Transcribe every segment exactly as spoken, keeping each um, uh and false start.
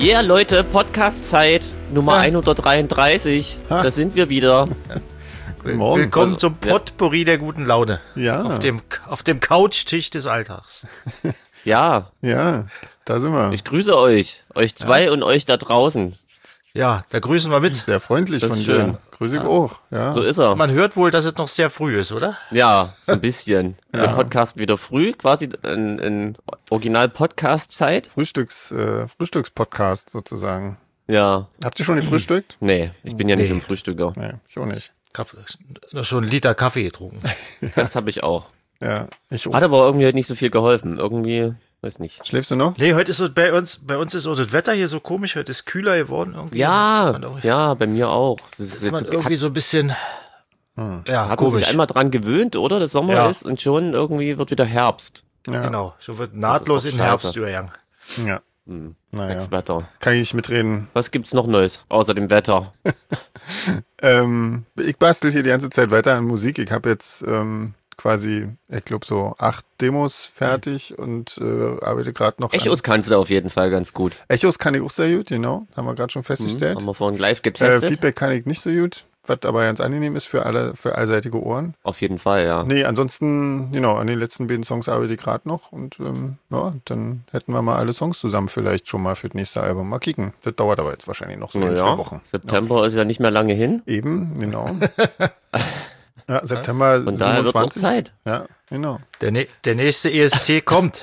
Yeah, Leute, Podcast-Zeit Nummer ja. hundertdreiunddreißig. Ha. Da sind wir wieder. Guten Morgen. Willkommen also, zum Potpourri ja. der guten Laune. Ja. Auf dem, auf dem Couchtisch des Alltags. Ja. Ja, da sind wir. Ich grüße euch. Euch zwei ja. und euch da draußen. Ja, da grüßen wir mit. Sehr freundlich das von ist dir. Schön. Grüße ich ja. auch. Ja. So ist er. Man hört wohl, dass es noch sehr früh ist, oder? Ja, so ein bisschen. ja. Wir podcasten wieder früh, quasi in, in Original-Podcast-Zeit. Frühstücks, äh, Frühstückspodcast sozusagen. Ja. Habt ihr schon gefrühstückt? Nee, ich bin ja nicht nee. so ein Frühstücker. Nee, ich auch nicht. Ich hab noch schon einen Liter Kaffee getrunken. Das habe ich auch. Ja, ich auch. Hat aber irgendwie nicht so viel geholfen. Irgendwie, weiß nicht. Schläfst du noch? Nee, heute ist so bei uns, bei uns ist auch das Wetter hier so komisch, heute ist kühler geworden irgendwie. Ja, ja, bei mir auch. Das ist, ist man jetzt, irgendwie hat, so ein bisschen, hm. ja, hat komisch. man sich einmal dran gewöhnt, oder? Das Sommer ja. ist und schon irgendwie wird wieder Herbst. Ja. Genau, so wird nahtlos in den Herbst übergegangen. Ja. Hm. Naja. Das Wetter. Kann ich nicht mitreden. Was gibt's noch Neues, außer dem Wetter? ähm, ich bastel hier die ganze Zeit weiter an Musik. Ich habe jetzt ähm, quasi, ich glaube so acht Demos fertig und äh, arbeite gerade noch Echos an. kannst du auf jeden Fall ganz gut. Echos kann ich auch sehr gut, genau. Haben wir gerade schon festgestellt. Hm, haben wir vorhin live Äh, getestet. Feedback kann ich nicht so gut, was aber ganz angenehm ist für alle, für allseitige Ohren. Auf jeden Fall, ja. Nee, ansonsten, genau, an den letzten beiden Songs arbeite ich gerade noch und ähm, ja, dann hätten wir mal alle Songs zusammen vielleicht schon mal für das nächste Album. Mal kicken. Das dauert aber jetzt wahrscheinlich noch so Na in ja. zwei Wochen. September ja. ist ja nicht mehr lange hin. Eben, genau. Ja, September Von daher wird es auch Zeit. Ja, genau. Der, ne- der nächste E S C kommt.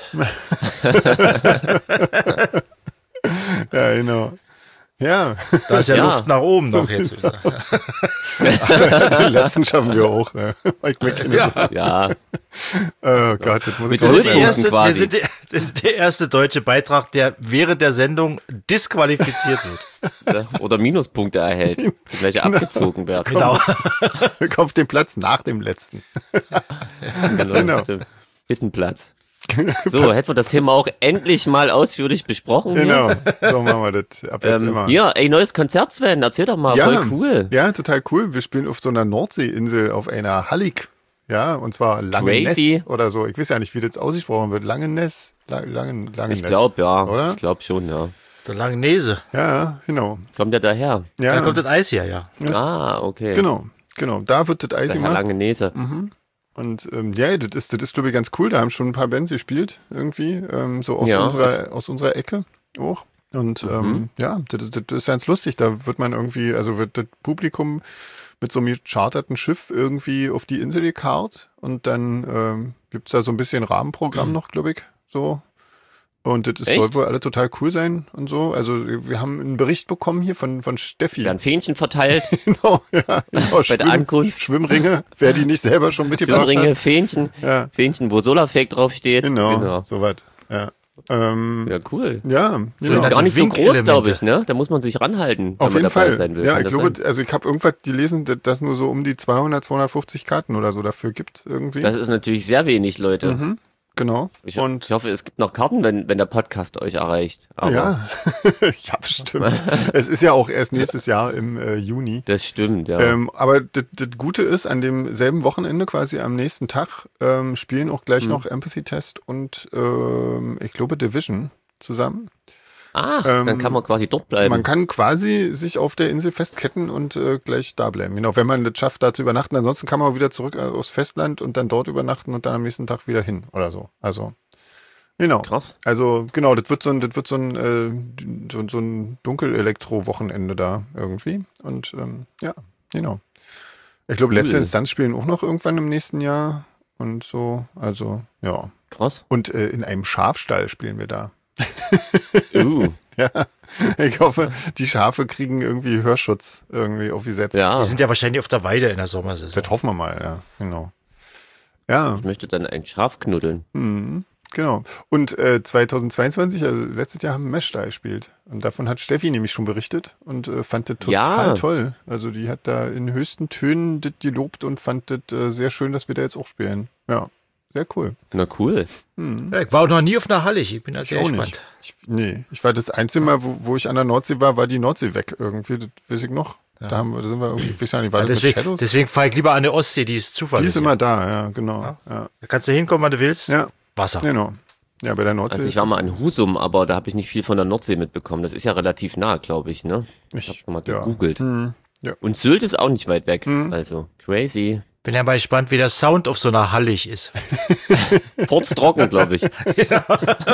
Ja, genau. Ja. Da ist ja, ja. Luft nach oben noch jetzt wieder. Den letzten schaffen wir auch. Ne? Ja. ja. Oh Gott, das muss ich Mit wir, sind die erste, quasi. wir sind die, das ist der erste deutsche Beitrag, der während der Sendung disqualifiziert wird. Oder Minuspunkte erhält, die gleich genau. abgezogen werden. Genau. Auf den Platz nach dem letzten. Genau. genau. Hittenplatz. So, hätten wir das Thema auch endlich mal ausführlich besprochen. Genau, hier. so machen wir das ab jetzt ähm, immer. Ja, ey, neues Konzert, Sven, erzähl doch mal, ja, voll cool. Ja, total cool. Wir spielen auf so einer Nordseeinsel auf einer Hallig. Ja, und zwar Langeness oder so. Ich weiß ja nicht, wie das ausgesprochen wird. Langeness? Langen, Langeness. Ich glaube, ja. Oder? Ich glaube schon, ja. So Langnese. Ja, genau. Kommt der daher? Ja. Da kommt das Eis her, ja. Das, ah, okay. Genau, genau. Da wird das Eis der gemacht. Langenese. Mhm. Und ähm, ja, das ist, das ist glaube ich ganz cool. Da haben schon ein paar Bands gespielt irgendwie, ähm, so aus, ja, unserer, aus unserer Ecke auch. Und mhm. ähm, ja, das, das ist ganz lustig. Da wird man irgendwie, also wird das Publikum mit so einem gecharterten Schiff irgendwie auf die Insel gekarrt und dann ähm, gibt es da so ein bisschen Rahmenprogramm mhm. noch, glaube ich, so. Und das ist, soll wohl alle total cool sein und so. Also wir haben einen Bericht bekommen hier von, von Steffi. Wir haben Fähnchen verteilt. Genau, ja. Genau. Bei Schwimm, der Ankunft. Schwimmringe, wer die nicht selber schon mitgebracht hat. Schwimmringe, Fähnchen, ja. Fähnchen, wo Solarfake draufsteht. Genau, genau. sowas. Ja. Ähm, ja, cool. Ja, so genau. ist gar nicht so groß, glaube ich, ne? Da muss man sich ranhalten, auf wenn jeden man dabei Fall. sein will. Ja, Kann ich das glaube, sein? also ich habe irgendwas gelesen, dass nur so um die zweihundert, zweihundertfünfzig Karten oder so dafür gibt irgendwie. Das ist natürlich sehr wenig, Leute. Mhm. Genau. Ich, und ich hoffe, es gibt noch Karten, wenn, wenn der Podcast euch erreicht. Aber ja, ja, bestimmt. Es ist ja auch erst nächstes Jahr im äh, Juni. Das stimmt, ja. Ähm, aber das Gute ist, an demselben Wochenende, quasi am nächsten Tag, ähm, spielen auch gleich mhm. noch Empathy Test und ähm, ich glaube Division zusammen. Ah, ähm, dann kann man quasi dort bleiben. Man kann quasi sich auf der Insel festketten und äh, gleich da bleiben. Genau, wenn man das schafft, da zu übernachten. Ansonsten kann man auch wieder zurück aufs Festland und dann dort übernachten und dann am nächsten Tag wieder hin oder so. Also, genau. Krass. Also, genau, das wird so ein, das wird so ein, äh, so, so ein Dunkel-Elektro-Wochenende da irgendwie. Und ähm, ja, genau. Ich glaube, Cool. letzte Instanz spielen auch noch irgendwann im nächsten Jahr und so. Also, ja. Krass. Und äh, in einem Schafstall spielen wir da. Uh. Ja, ich hoffe, die Schafe kriegen irgendwie Hörschutz irgendwie aufgesetzt. Ja. Die sind ja wahrscheinlich auf der Weide in der Sommersaison. Das hoffen wir mal, ja, genau. Ja. Ich möchte dann ein Schaf knuddeln. Mhm, genau. Und äh, zweitausendzweiundzwanzig, also letztes Jahr haben wir Mesh da gespielt. Und davon hat Steffi nämlich schon berichtet und äh, fand das total Ja. toll. Also die hat da in höchsten Tönen das gelobt und fand das äh, sehr schön, dass wir da jetzt auch spielen. Ja. Sehr cool. Na cool. Hm. Ja, ich war auch noch nie auf einer Hallig. Ich bin da sehr auch gespannt. nicht. Ich, nee, ich war das einzige Mal, wo, wo ich an der Nordsee war, war die Nordsee weg irgendwie. Das weiß ich noch. Ja. Da, haben wir, da sind wir irgendwie, ich weiß ja nicht, war Ja, das mit deswegen Shadows? deswegen fahre ich lieber an der Ostsee, die ist Die zuverlässig. ist immer da, ja, genau. Ja. Ja, Da kannst du hinkommen, wann du willst. ja Wasser. genau. Ja, bei der Nordsee. Also ich war mal in Husum, aber da habe ich nicht viel von der Nordsee mitbekommen. Das ist ja relativ nah, glaube ich, ne? Ich habe mal ja. gegoogelt. Hm, ja. Und Sylt ist auch nicht weit weg. Hm. Also crazy. Bin ja mal gespannt, wie der Sound auf so einer Hallig ist. Furztrocken, glaube ich. ja.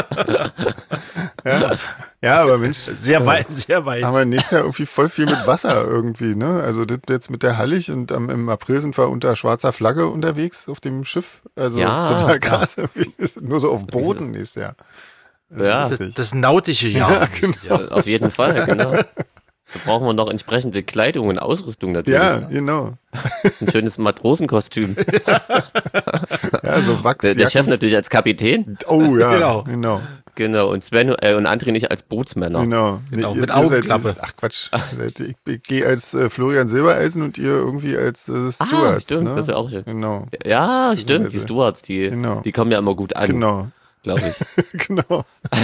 ja, aber Mensch. Sehr weit, sehr weit. Aber nächstes Jahr irgendwie voll viel mit Wasser irgendwie, ne? Also das jetzt mit der Hallig und am, im April sind wir unter schwarzer Flagge unterwegs auf dem Schiff. Also ja, das ist total krass. Ja. Nur so auf Boden nächstes Jahr. Das ja. Das, das, das nautische Jahr. Ja, genau. Ja, auf jeden Fall, genau. Da brauchen wir noch entsprechende Kleidung und Ausrüstung natürlich. Ja, genau. Ein schönes Matrosenkostüm. Ja, so Wachs. Der, der Chef natürlich als Kapitän. Oh ja, genau. genau. Genau, und Sven äh, und André nicht als Bootsmänner. Genau. genau. Nee, Mit ihr, Augenklappe. Ihr seid, ach Quatsch. Seid, ich, ich gehe als äh, Florian Silbereisen und ihr irgendwie als äh, Steward. Ah, stimmt, ne? das ist ja auch schön. Genau. Ja, stimmt, die Stewards, die, genau. die kommen ja immer gut an. Genau. Glaube ich. Genau.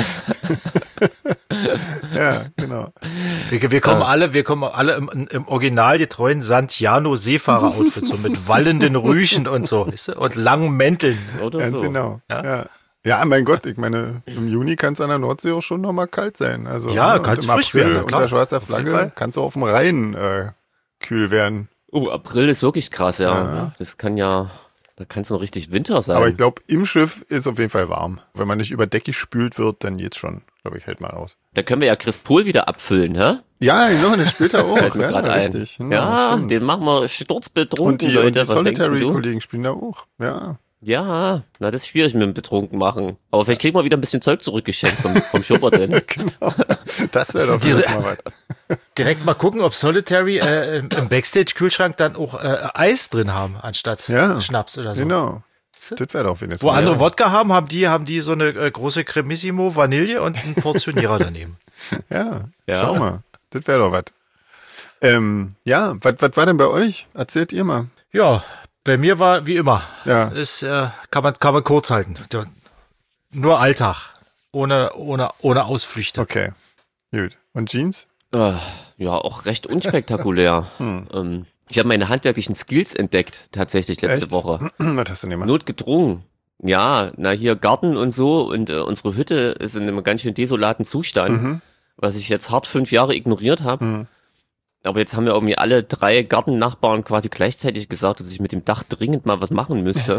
ja, genau. Wir, wir kommen ja. alle, wir kommen alle im, im originalgetreuen Santiano-Seefahrer-Outfit, so mit wallenden Rüschen und so, weißt du? Und langen Mänteln. Oder Ganz so. genau. Ja? Ja. Ja, mein Gott, ich meine, im Juni kann es an der Nordsee auch schon nochmal kalt sein. Also, ja, ne? kann es frisch April werden. Unter klar. schwarzer Flagge kannst du auf dem Rhein äh, kühl werden. Oh, April ist wirklich krass, ja. Ja. Das kann ja, da kann es noch richtig Winter sein. Aber ich glaube, im Schiff ist auf jeden Fall warm. Wenn man nicht über Deck gespült wird, dann geht's schon. Glaube ich, hält mal aus. Da können wir ja Chris Pohl wieder abfüllen, hä? Ja, genau, der spielt er auch. Fällt mir ja, grad ein. richtig. Genau, Ja, stimmt. den machen wir sturzbetrunken, Und die, Leute. und die Was denkst du? Solitary-Kollegen spielen da auch. Ja. Ja, na, das ist schwierig mit dem Betrunken machen. Aber vielleicht kriegen wir wieder ein bisschen Zeug zurückgeschenkt vom, vom Schubert-Dennis. Genau. Das wäre doch vielleicht mal was. Direkt mal gucken, ob Solitary äh, im, im Backstage-Kühlschrank dann auch äh, Eis drin haben, anstatt Ja, Schnaps oder so. Genau. Das wäre doch wenigstens Wo mal, andere ja. Wodka haben, haben die, haben die so eine äh, große Cremissimo Vanille und einen Portionierer daneben. Ja, Ja. schau mal. Das wäre doch was. Ähm, ja, was war denn bei euch? Erzählt ihr mal. Ja, bei mir war wie immer. Ja. Ist, äh, kann man, kann man kurz halten. Nur Alltag. Ohne, ohne, ohne Ausflüchte. Okay, gut. Und Jeans? Äh, ja, auch recht unspektakulär. Hm. ähm, ich habe meine handwerklichen Skills entdeckt, tatsächlich letzte Echt? Woche. Was hast du denn gemacht? Notgedrungen. Ja, na hier Garten und so und äh, unsere Hütte ist in einem ganz schön desolaten Zustand, Mhm. was ich jetzt hart fünf Jahre ignoriert habe. Mhm. Aber jetzt haben wir irgendwie alle drei Gartennachbarn quasi gleichzeitig gesagt, dass ich mit dem Dach dringend mal was machen müsste.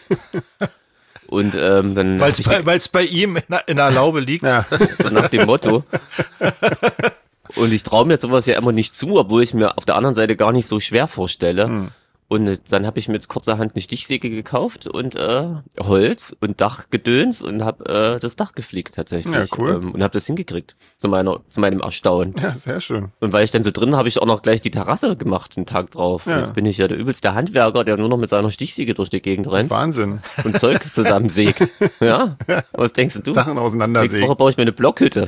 Und ähm, dann Weil hab es ich bei, weil's bei ihm in der, in der Laube liegt. Ja. so nach dem Motto. Und ich traue mir sowas ja immer nicht zu, obwohl ich mir auf der anderen Seite gar nicht so schwer vorstelle. Mhm. Und äh, dann habe ich mir jetzt kurzerhand eine Stichsäge gekauft und äh, Holz und Dachgedöns und habe äh, das Dach geflickt tatsächlich. Ja, cool. Ähm, und habe das hingekriegt, zu meiner, zu meinem Erstaunen. Ja, sehr schön. Und weil ich dann so drin habe ich auch noch gleich die Terrasse gemacht, einen Tag drauf. Ja. Und jetzt bin ich ja der übelste Handwerker, der nur noch mit seiner Stichsäge durch die Gegend rennt Wahnsinn. und Zeug zusammensägt. Ja? Was denkst du? Sachen Nächste auseinandersägen. Woche baue ich mir eine Blockhütte.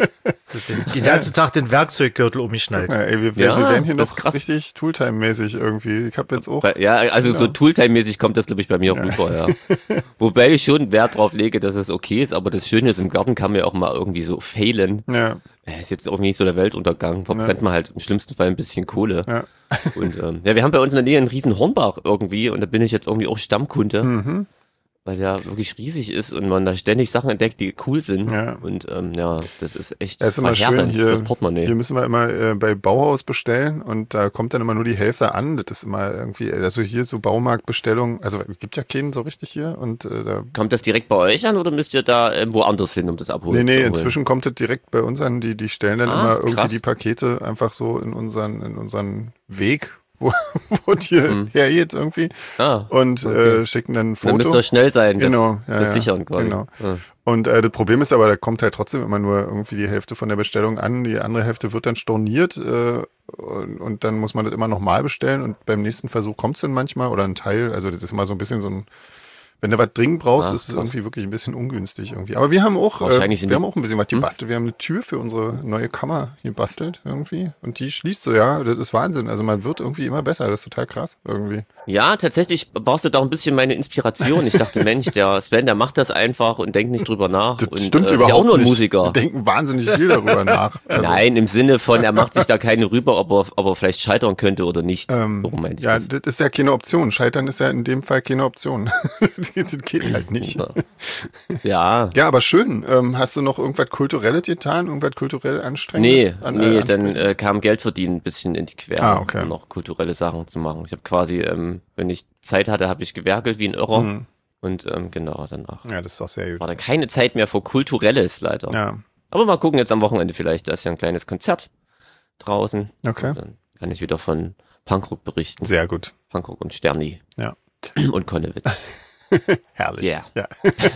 Den ganzen Tag den Werkzeuggürtel um mich schnallt. Ja, ey, wir, wir, Ja, wir werden hier das noch ist krass. richtig Tooltime-mäßig irgendwie. Ich habe jetzt auch. Bei- Ja, also so Tooltime-mäßig kommt das, glaube ich, bei mir rüber, ja. Wobei ich schon Wert drauf lege, dass es okay ist, aber das Schöne ist, im Garten kann man ja auch mal irgendwie so failen. Ja, Äh, Ist jetzt auch nicht so der Weltuntergang, verbrennt man halt im schlimmsten Fall ein bisschen Kohle. ja. Und ähm, ja, wir haben bei uns in der Nähe einen riesen Hornbach irgendwie und da bin ich jetzt irgendwie auch Stammkunde, Mhm. weil der wirklich riesig ist und man da ständig Sachen entdeckt, die cool sind. Ja. Und ähm, ja, das ist echt Das ist immer schön verheerend hier. fürs Portemonnaie. Hier müssen wir immer äh, bei Bauhaus bestellen und da kommt dann immer nur die Hälfte an. Das ist immer irgendwie, also hier so Baumarktbestellung, also es gibt ja keinen so richtig hier und äh, da. Kommt das direkt bei euch an oder müsst ihr da ähm, woanders hin, um das abholen Nee, nee, zu holen? inzwischen kommt das direkt bei uns an. Die, die stellen dann Ah, immer irgendwie krass. die Pakete einfach so in unseren, in unseren Weg, wo, wo die Hm. hergeht irgendwie Ah, und okay. äh, schicken dann ein Foto. dann müsst ihr schnell sein, das, Genau, ja, das ja, sichern quasi. genau. Ja. Und äh, das Problem ist aber, da kommt halt trotzdem immer nur irgendwie die Hälfte von der Bestellung an. Die andere Hälfte wird dann storniert äh, und, und dann muss man das immer nochmal bestellen und beim nächsten Versuch kommt es dann manchmal oder ein Teil. Also das ist immer so ein bisschen so ein, wenn du was dringend brauchst, Ah, ist es krass. irgendwie wirklich ein bisschen ungünstig irgendwie. Aber wir haben auch, äh, Wahrscheinlich sind wir die- haben auch ein bisschen was Hm? gebastelt. Wir haben eine Tür für unsere neue Kammer gebastelt irgendwie und die schließt so, ja, das ist Wahnsinn. Also man wird irgendwie immer besser, das ist total krass irgendwie. Ja, tatsächlich warst du da auch ein bisschen meine Inspiration. Ich dachte, Mensch, der Sven, der macht das einfach und denkt nicht drüber nach. Das und, stimmt äh, überhaupt ist ja auch nur ein nicht. Musiker. Wir denken wahnsinnig viel darüber nach. Also, Nein, im Sinne von, er macht sich da keine rüber, ob er, ob er vielleicht scheitern könnte oder nicht. Ähm, Warum meinte ich ja, das? das ist ja keine Option. Scheitern ist ja in dem Fall keine Option. das geht halt nicht. Ja. Ja, aber schön. Ähm, hast du noch irgendwas Kulturelles getan? Irgendwas kulturell anstrengendes? Nee, an, nee, äh, dann äh, kam Geld verdienen ein bisschen in die Quere, Ah, okay. um noch kulturelle Sachen zu machen. Ich habe quasi, ähm, wenn ich Zeit hatte, habe ich gewerkelt wie ein Irrer. Mhm. Und ähm, genau, danach Ja, das ist doch sehr gut. war dann keine Zeit mehr für Kulturelles, leider. Ja, Aber mal gucken, jetzt am Wochenende vielleicht, da ist ja ein kleines Konzert draußen. okay. Und dann kann ich wieder von Punkrock berichten. Sehr gut. Punkrock und Sterni. Ja. Und Konnewitz. Herrlich. Yeah. Ja.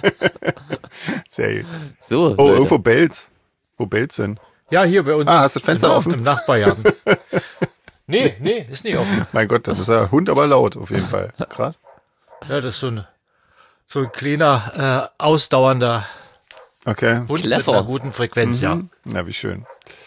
Sehr gut. So, Oh, Leute. irgendwo bellt's. Wo bellt's denn? Ja, hier bei uns. Ah, hast du das Fenster im, offen? Im Nachbargarten. nee, nee, ist nicht offen. Mein Gott, das ist ja Hund, aber laut auf jeden Fall. Krass. Ja, das ist so ein, so ein kleiner, äh, ausdauernder Okay. Hund Clever. mit einer guten Frequenz, ja. Mhm. Na, wie schön.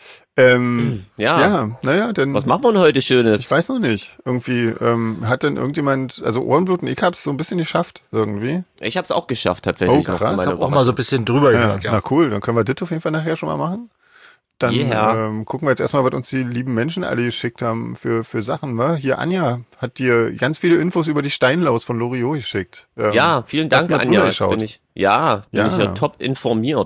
Ähm, Ja. ja, naja, dann. Was machen wir denn heute Schönes? Ich weiß noch nicht. Irgendwie, ähm, hat denn irgendjemand, also Ohrenbluten, ich hab's so ein bisschen geschafft, irgendwie. Ich habe es auch geschafft, tatsächlich. Oh, noch krass. zu meiner Ich habe auch mal so ein bisschen drüber Ja, gehört, ja. na cool, dann können wir das auf jeden Fall nachher schon mal machen. Dann Yeah. ähm, gucken wir jetzt erstmal, was uns die lieben Menschen alle geschickt haben für, für Sachen. Ne? Hier, Anja hat dir ganz viele Infos über die Steinlaus von Loriot geschickt. Ähm, Ja, vielen hast Dank, du mal Anja. drüber Jetzt geschaut? bin ich, ja, bin Ja. ich ja top informiert.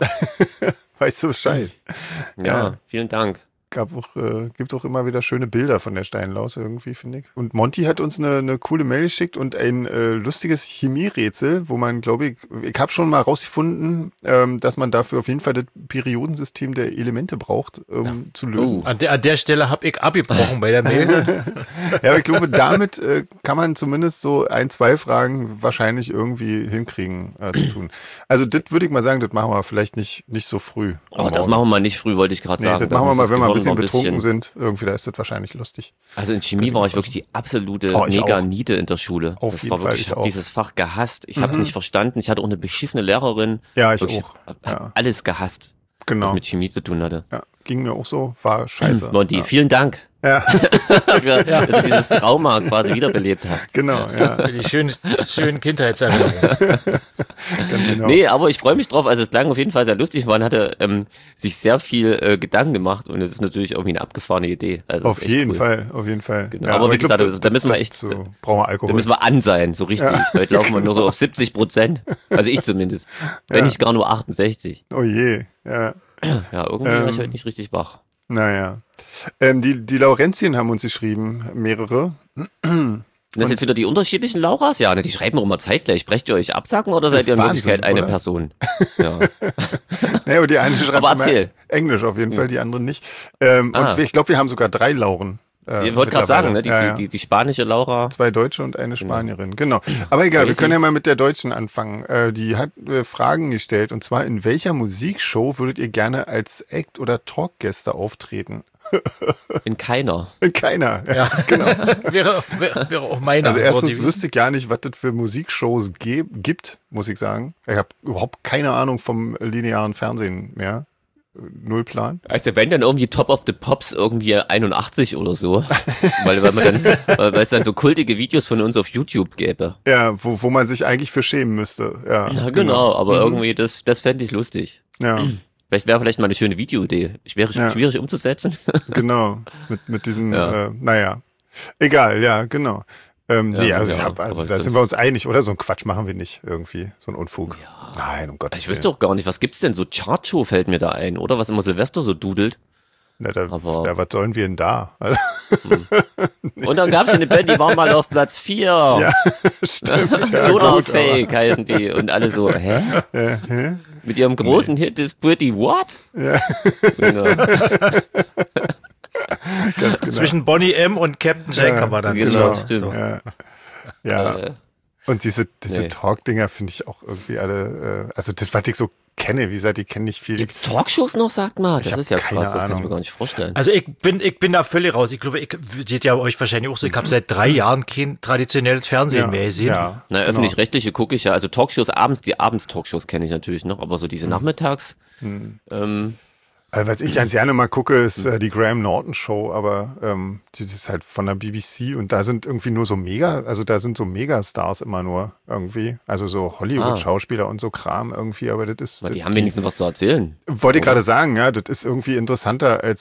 Weißt du Bescheid? Ja, Ja. vielen Dank. Gab auch, äh, gibt auch immer wieder schöne Bilder von der Steinlaus irgendwie, finde ich. Und Monty hat uns eine, eine coole Mail geschickt und ein äh, lustiges Chemierätsel, wo man, glaube ich, ich habe schon mal rausgefunden, ähm, dass man dafür auf jeden Fall das Periodensystem der Elemente braucht, um zu lösen. Oh. An der, an der Stelle habe ich abgebrochen bei der Mail. Ja, aber ich glaube, damit äh, kann man zumindest so ein, zwei Fragen wahrscheinlich irgendwie hinkriegen äh, zu tun. Also das würde ich mal sagen, das machen wir vielleicht nicht, nicht so früh. Oh, das machen wir mal nicht früh, wollte ich gerade Nee, sagen. das Da machen wir muss mal, das wenn wir ein Gehirn bisschen noch betrunken sind. Irgendwie, da ist das wahrscheinlich lustig. Also in Chemie war ich wirklich die absolute Oh, ich auch. Mega-Niete in der Schule. Auf das jeden war Fall, wirklich, ich ich habe auch. dieses Fach gehasst. Ich habe es nicht verstanden. Ich hatte auch eine beschissene Lehrerin. Ja, ich Wirklich, auch. hab Ja. alles gehasst, was Genau. mit Chemie zu tun hatte. Ja, ging mir auch so, war scheiße. Monty, Ja. vielen Dank, Ja, für, dass du dieses Trauma quasi wiederbelebt hast. genau, ja, Für die schönen, schönen Kindheitserinnerungen. ganz genau. Nee, aber ich freue mich drauf. Also es klang auf jeden Fall sehr lustig. Man hatte ähm, sich sehr viel äh, Gedanken gemacht und es ist natürlich irgendwie eine abgefahrene Idee. Also Auf ist echt jeden cool. Fall, auf jeden Fall. Genau, aber wie ich gesagt, also da müssen wir echt- So, brauchen wir Alkohol. Da müssen wir an sein, so richtig. Heute laufen wir nur so auf siebzig Prozent. Also ich zumindest. Wenn Ja. nicht gar nur achtundsechzig. oh je, ja. Ja, irgendwie Ähm. war ich heute nicht richtig wach. Naja. Ähm, die, die Laurentien haben uns geschrieben, mehrere. Sind das jetzt wieder die unterschiedlichen Lauras? Ja, ne, die schreiben auch immer zeitgleich. Sprecht ihr euch absagen oder Das seid ihr in ist Wirklichkeit Wahnsinn, eine oder? Person? Ja. Naja, aber die eine schreibt Aber immer erzähl. Englisch auf jeden Fall, die andere nicht. Ähm, Ah. Und wir, ich glaube, wir haben sogar drei Lauren. Äh, Ihr wollt gerade sagen, ne? Die, mittlerweile. Ja, die, ja. die, die spanische Laura. Zwei Deutsche und eine Spanierin, genau. Aber egal, wir Crazy. können ja mal mit der Deutschen anfangen. Äh, die hat äh, Fragen gestellt und zwar, in welcher Musikshow würdet ihr gerne als Act- oder Talkgäste auftreten? In keiner. In keiner. Ja. Ja, genau. wäre, wäre, wäre auch meine Also Antwort erstens gewesen. wüsste ich gar nicht, was das für Musikshows ge- gibt, muss ich sagen. Ich habe überhaupt keine Ahnung vom linearen Fernsehen mehr. Null Plan. Also wenn dann irgendwie Top of the Pops irgendwie einundachtzig oder so. weil, weil man dann, weil weil es dann so kultige Videos von uns auf YouTube gäbe. Ja, wo, wo man sich eigentlich für schämen müsste. Ja, Ja, genau, aber Mhm. irgendwie, das, das fände ich lustig. Ja, Vielleicht wäre vielleicht mal eine schöne Videoidee. Schwierig, Ja. schwierig umzusetzen. genau. Mit, mit diesem, Ja. äh, naja. Egal, ja, genau. Ähm, Ja, nee, also, ja, ich hab, also aber da sonst- sind wir uns einig, oder? So einen Quatsch machen wir nicht irgendwie. So ein Unfug. Nein, um Gottes Ich Willen. wüsste doch gar nicht, was gibt's denn? So Chartshow fällt mir da ein, oder? Was immer Silvester so dudelt. Na, da, aber- da, was sollen wir denn da? Also, Und dann gab's eine Band, die war mal auf Platz vier. ja, stimmt. Ja, Solar gut, aber- Fake heißen die. Und alle so, hä? Äh, hä? Mit ihrem großen Hit ist Pretty What? Ja, Genau. ganz genau. Zwischen Bonnie M. und Captain Jack Ja, haben wir dann genau, gesucht. stimmt. So. Ja, ja. Äh, Und diese, diese Nee. Talk-Dinger finde ich auch irgendwie alle, äh, also das, was ich so kenne, wie gesagt, ich kenne nicht viel. Gibt's Talkshows noch, sagt mal? Das hab ist ja keine krass, das kann ich Ahnung. mir gar nicht vorstellen. Also ich bin, ich bin da völlig raus. Ich glaube, ich seht ja euch wahrscheinlich auch so. Ich habe seit drei Jahren kein traditionelles Fernsehen mehr gesehen. Ja, Na, genau. öffentlich-rechtliche gucke ich ja. Also Talkshows abends, die Abends-Talkshows kenne ich natürlich noch, aber so Hm. diese Nachmittags, ähm, Also, was ich ganz gerne mal gucke, ist äh, die Graham Norton Show, aber ähm, die ist halt von der B B C und da sind irgendwie nur so mega, also da sind so Megastars immer nur irgendwie, also so Hollywood-Schauspieler und so Kram irgendwie, aber das ist, die haben wenigstens was zu erzählen. wollte ich gerade sagen, ja, das ist irgendwie interessanter als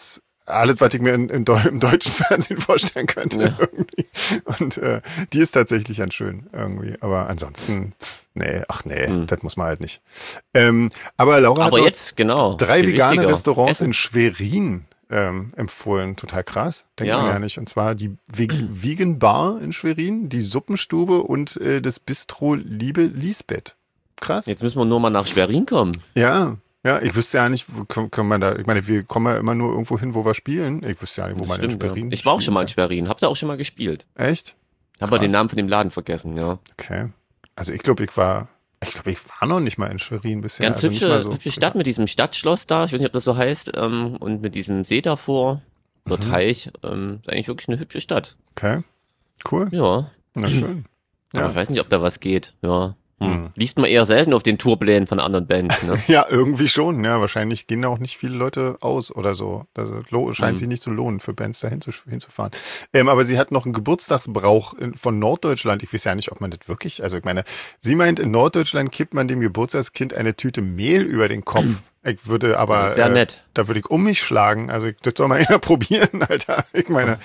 alles, was ich mir in, in Deu- im deutschen Fernsehen vorstellen könnte. Ja. Irgendwie. Und äh, die ist tatsächlich ganz schön irgendwie. Aber ansonsten, nee, ach nee, Hm. das muss man halt nicht. Ähm, aber Laura Aber hat noch jetzt, genau. drei viel vegane wichtiger. Restaurants Essen. in Schwerin ähm, empfohlen. Total krass. Denkt Ja. man ja nicht. Und zwar die Ve- Vegan Bar in Schwerin, die Suppenstube und äh, das Bistro Liebe Lisbeth. Krass. Jetzt müssen wir nur mal nach Schwerin kommen. Ja, ja, ich wüsste ja nicht, wo kann, kann man da, ich meine, wir kommen ja immer nur irgendwo hin, wo wir spielen. Ich wüsste ja nicht, wo man in Stimmt, Schwerin ja. Ich war auch schon mal in spielt. Schwerin. Hab da auch schon mal gespielt. Echt? Hab aber Krass. den Namen von dem Laden vergessen, ja. Okay. Also ich glaube, ich war, ich glaube, ich war noch nicht mal in Schwerin bisher. Ganz also nicht hübsche, mal so hübsche Stadt mit diesem Stadtschloss da. Ich weiß nicht, ob das so heißt. Ähm, und mit diesem See davor. Oder Mhm. Teich. Ähm, ist eigentlich wirklich eine hübsche Stadt. Okay, cool. Ja. Na schön. Aber Ja. ich weiß nicht, ob da was geht. Ja. Hm. Hm. Liest man eher selten auf den Tourplänen von anderen Bands, ne? Ja, irgendwie schon. Ja, wahrscheinlich gehen da auch nicht viele Leute aus oder so. Das lo- scheint Mhm. sich nicht zu lohnen, für Bands da hinzu- hinzufahren. Ähm, aber sie hat noch einen Geburtstagsbrauch in, von Norddeutschland. Ich weiß ja nicht, ob man das wirklich, also ich meine, sie meint, in Norddeutschland kippt man dem Geburtstagskind eine Tüte Mehl über den Kopf. Ich würde aber, Das ist sehr äh, nett. da würde ich um mich schlagen. Also ich, das soll mal einer probieren, Alter. Ich meine,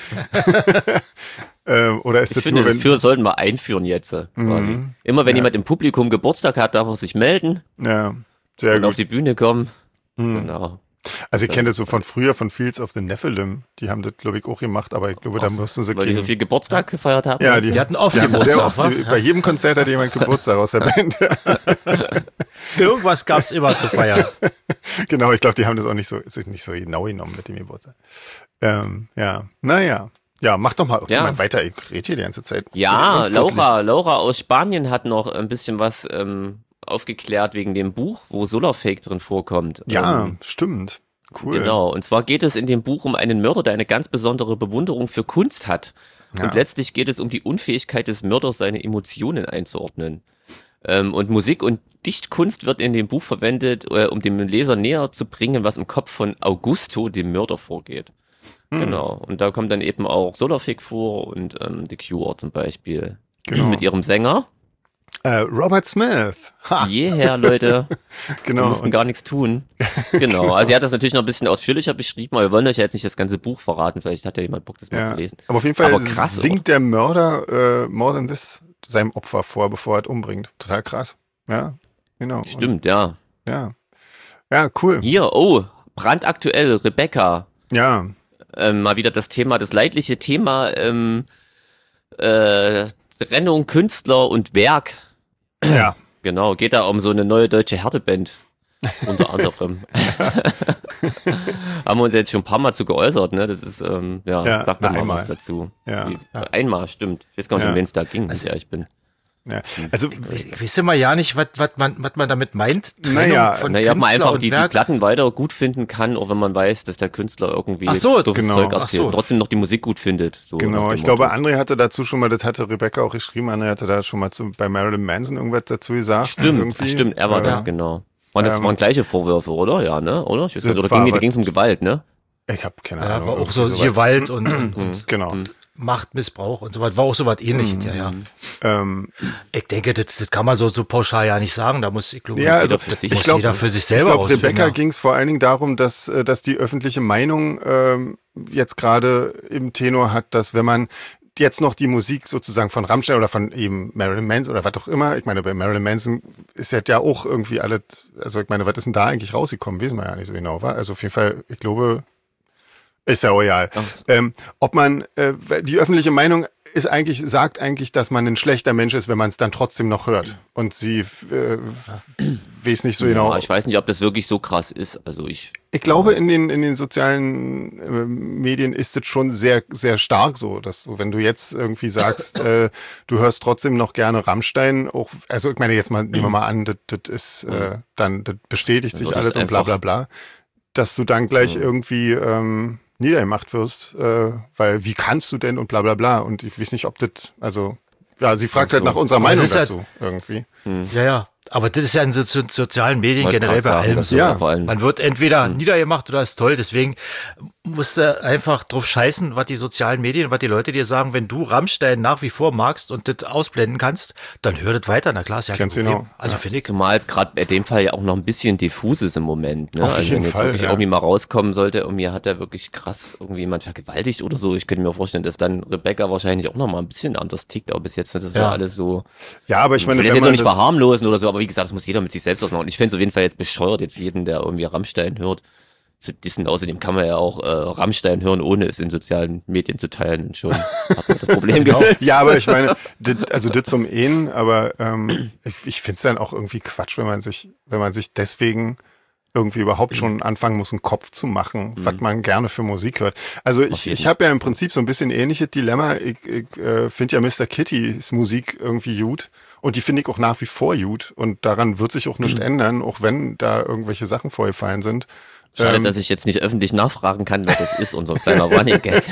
ähm, oder ist Ich das finde, nur, das wenn, für, sollten wir einführen jetzt. äh, Quasi. Mhm. Immer wenn Ja. jemand im Publikum Geburtstag hat, darf er sich melden ja, sehr und auf gut. die Bühne kommen. Mhm. Genau. Also ich kenne das so von früher, von Fields of the Nephilim. Die haben das, glaube ich, auch gemacht, aber ich glaube, da mussten sie Weil die so keinen- viel Geburtstag gefeiert haben. Ja, und die- so. Die hatten oft Ja, Geburtstag, sehr oft, wa? die, bei jedem Konzert hat jemand Geburtstag aus der Band. Irgendwas gab's immer zu feiern. Genau, ich glaube, die haben das auch nicht so, sich nicht so genau genommen mit dem Geburtstag. Ähm, ja, naja. Ja, mach doch mal Ja. jemand weiter. Ich rede hier die ganze Zeit. Ja, Unfasslich. Laura, Laura aus Spanien hat noch ein bisschen was ähm, aufgeklärt wegen dem Buch, wo Solarfake drin vorkommt. Ja, Ähm, stimmt. Cool. Genau, und zwar geht es in dem Buch um einen Mörder, der eine ganz besondere Bewunderung für Kunst hat. Ja. Und letztlich geht es um die Unfähigkeit des Mörders, seine Emotionen einzuordnen. Ähm, und Musik und Dichtkunst wird in dem Buch verwendet, äh, um dem Leser näher zu bringen, was im Kopf von Augusto, dem Mörder, vorgeht. Hm. Genau, und da kommt dann eben auch Solarfake vor und ähm, The Cure zum Beispiel. Genau. Mit ihrem Sänger. Äh, Robert Smith. Ha, Jeher, Leute. Wir genau. mussten Und, gar nichts tun. Genau. Also er hat das natürlich noch ein bisschen ausführlicher beschrieben, aber wir wollen euch ja jetzt nicht das ganze Buch verraten. Vielleicht hat ja jemand Bock, das mal ja. zu lesen. Aber auf jeden Fall Aber krass, singt der Mörder äh, More Than This seinem Opfer vor, bevor er es umbringt. Total krass. Ja, genau. Stimmt, ja. Und, ja. Ja, cool. Hier, oh, brandaktuell, Rebecca. Ja. Ähm, mal wieder das Thema, das leidliche Thema ähm, äh, Trennung Künstler und Werk. Ja. Genau, geht da um so eine neue deutsche Härteband. Unter anderem. Haben wir uns jetzt schon ein paar Mal zu geäußert, ne? Das ist, ähm, ja, Ja, sag doch na, mal einmal. was dazu. Ja. Wie, einmal, stimmt. Ich weiß gar nicht, Ja. um wen es da ging, wenn ich ehrlich bin. Ja. Also, Ich, ich weiß immer ja nicht, was, was, man, was man damit meint. Trennung Naja, von Naja, ob man Künstler einfach und die, die Werk. Platten weiter gut finden kann, auch wenn man weiß, dass der Künstler irgendwie Ach so, doofes genau. Zeug Ach erzählt, so. trotzdem noch die Musik gut findet. So nach genau, dem ich glaube, Motto. André hatte dazu schon mal, das hatte Rebecca auch geschrieben, André hatte da schon mal zu, bei Marilyn Manson irgendwas dazu gesagt. Stimmt, irgendwie. stimmt, er war Ja. das, genau. Und das Ähm, waren gleiche Vorwürfe, oder? Ja, ne? Oder? Ich weiß Das nicht, oder war ging, aber- ging es um Gewalt, ne? Ich habe keine Ja, Ahnung. war auch irgendwie so sowas. Gewalt und, und, und Genau. Machtmissbrauch und so was. War auch so was ähnliches, ja, ja. Ähm, Ich denke, das, das kann man so, so pauschal ja nicht sagen. Da muss, ich glaube, Ja, das also für sich. muss ich glaub- jeder für sich ich selber glaube, rausfinden, Rebecca ja. ging es vor allen Dingen darum, dass, äh, dass die öffentliche Meinung ähm, jetzt gerade im Tenor hat, dass wenn man jetzt noch die Musik sozusagen von Rammstein oder von eben Marilyn Manson oder was auch immer, ich meine, bei Marilyn Manson ist ja auch irgendwie alles, also ich meine, was ist denn da eigentlich rausgekommen? Wissen wir ja nicht so genau, war. Also auf jeden Fall, ich glaube, ist ja royal. Ach so. Ähm, ob man, äh, die öffentliche Meinung ist eigentlich, sagt eigentlich, dass man ein schlechter Mensch ist, wenn man es dann trotzdem noch hört. Und sie äh, weiß nicht so genau. Ja, ich weiß nicht, ob das wirklich so krass ist. Also ich, Ich glaube, in den, in den sozialen äh, Medien ist es schon sehr, sehr stark so, dass du, wenn du jetzt irgendwie sagst, äh, du hörst trotzdem noch gerne Rammstein, auch, also ich meine, jetzt mal, nehmen wir mal an, das, das ist, äh, dann, das bestätigt sich wird es alles und bla, bla, einfach- bla, dass du dann gleich Ja. irgendwie, ähm, niedergemacht wirst, äh, weil wie kannst du denn und bla, bla, bla, und ich weiß nicht, ob das, also, ja, sie fragt Ach so. halt nach unserer Aber Meinung das ist halt- dazu, irgendwie. Ja, ja. Aber das ist ja in so, so, sozialen Medien wollte generell grad bei sagen, allem das so. ist Ja. ja vor allem. Man wird entweder niedergemacht oder ist toll. Deswegen musst du einfach drauf scheißen, was die sozialen Medien, was die Leute dir sagen. Wenn du Rammstein nach wie vor magst und das ausblenden kannst, dann hör das weiter. Na klar, ist ja kein Ganz Problem. genau. Also Ja. finde ich. Zumal es gerade in dem Fall ja auch noch ein bisschen diffus ist im Moment. Ne? Auf Also jeden wenn jetzt Fall, wirklich ja. irgendwie mal rauskommen sollte, irgendwie hat er wirklich krass irgendwie jemand vergewaltigt oder so. Ich könnte mir vorstellen, dass dann Rebecca wahrscheinlich auch noch mal ein bisschen anders tickt, aber bis jetzt das ist ja, Ja. alles so. Ja, aber ich Ich meine, will das wenn jetzt auch man nicht das, verharmlosen oder so, aber wie gesagt, das muss jeder mit sich selbst ausmachen. Und ich fände es auf jeden Fall jetzt bescheuert, jetzt jeden, der irgendwie Rammstein hört, zu dissen. Außerdem kann man ja auch äh, Rammstein hören, ohne es in sozialen Medien zu teilen. Und schon hat man das Problem gelöst. ja, aber ich meine, dit, also das zum Ehen, aber ähm, ich, ich finde es dann auch irgendwie Quatsch, wenn man sich, wenn man sich deswegen irgendwie überhaupt schon anfangen muss, einen Kopf zu machen, mhm. was man gerne für Musik hört. Also ich, ich habe ja im Prinzip so ein bisschen ähnliches Dilemma. Ich, ich äh, finde ja Mister Kittys Musik irgendwie gut und die finde ich auch nach wie vor gut und daran wird sich auch nichts mhm. ändern, auch wenn da irgendwelche Sachen vorgefallen sind. Schade, ähm, dass ich jetzt nicht öffentlich nachfragen kann, wer das ist, unser kleiner Running Gag.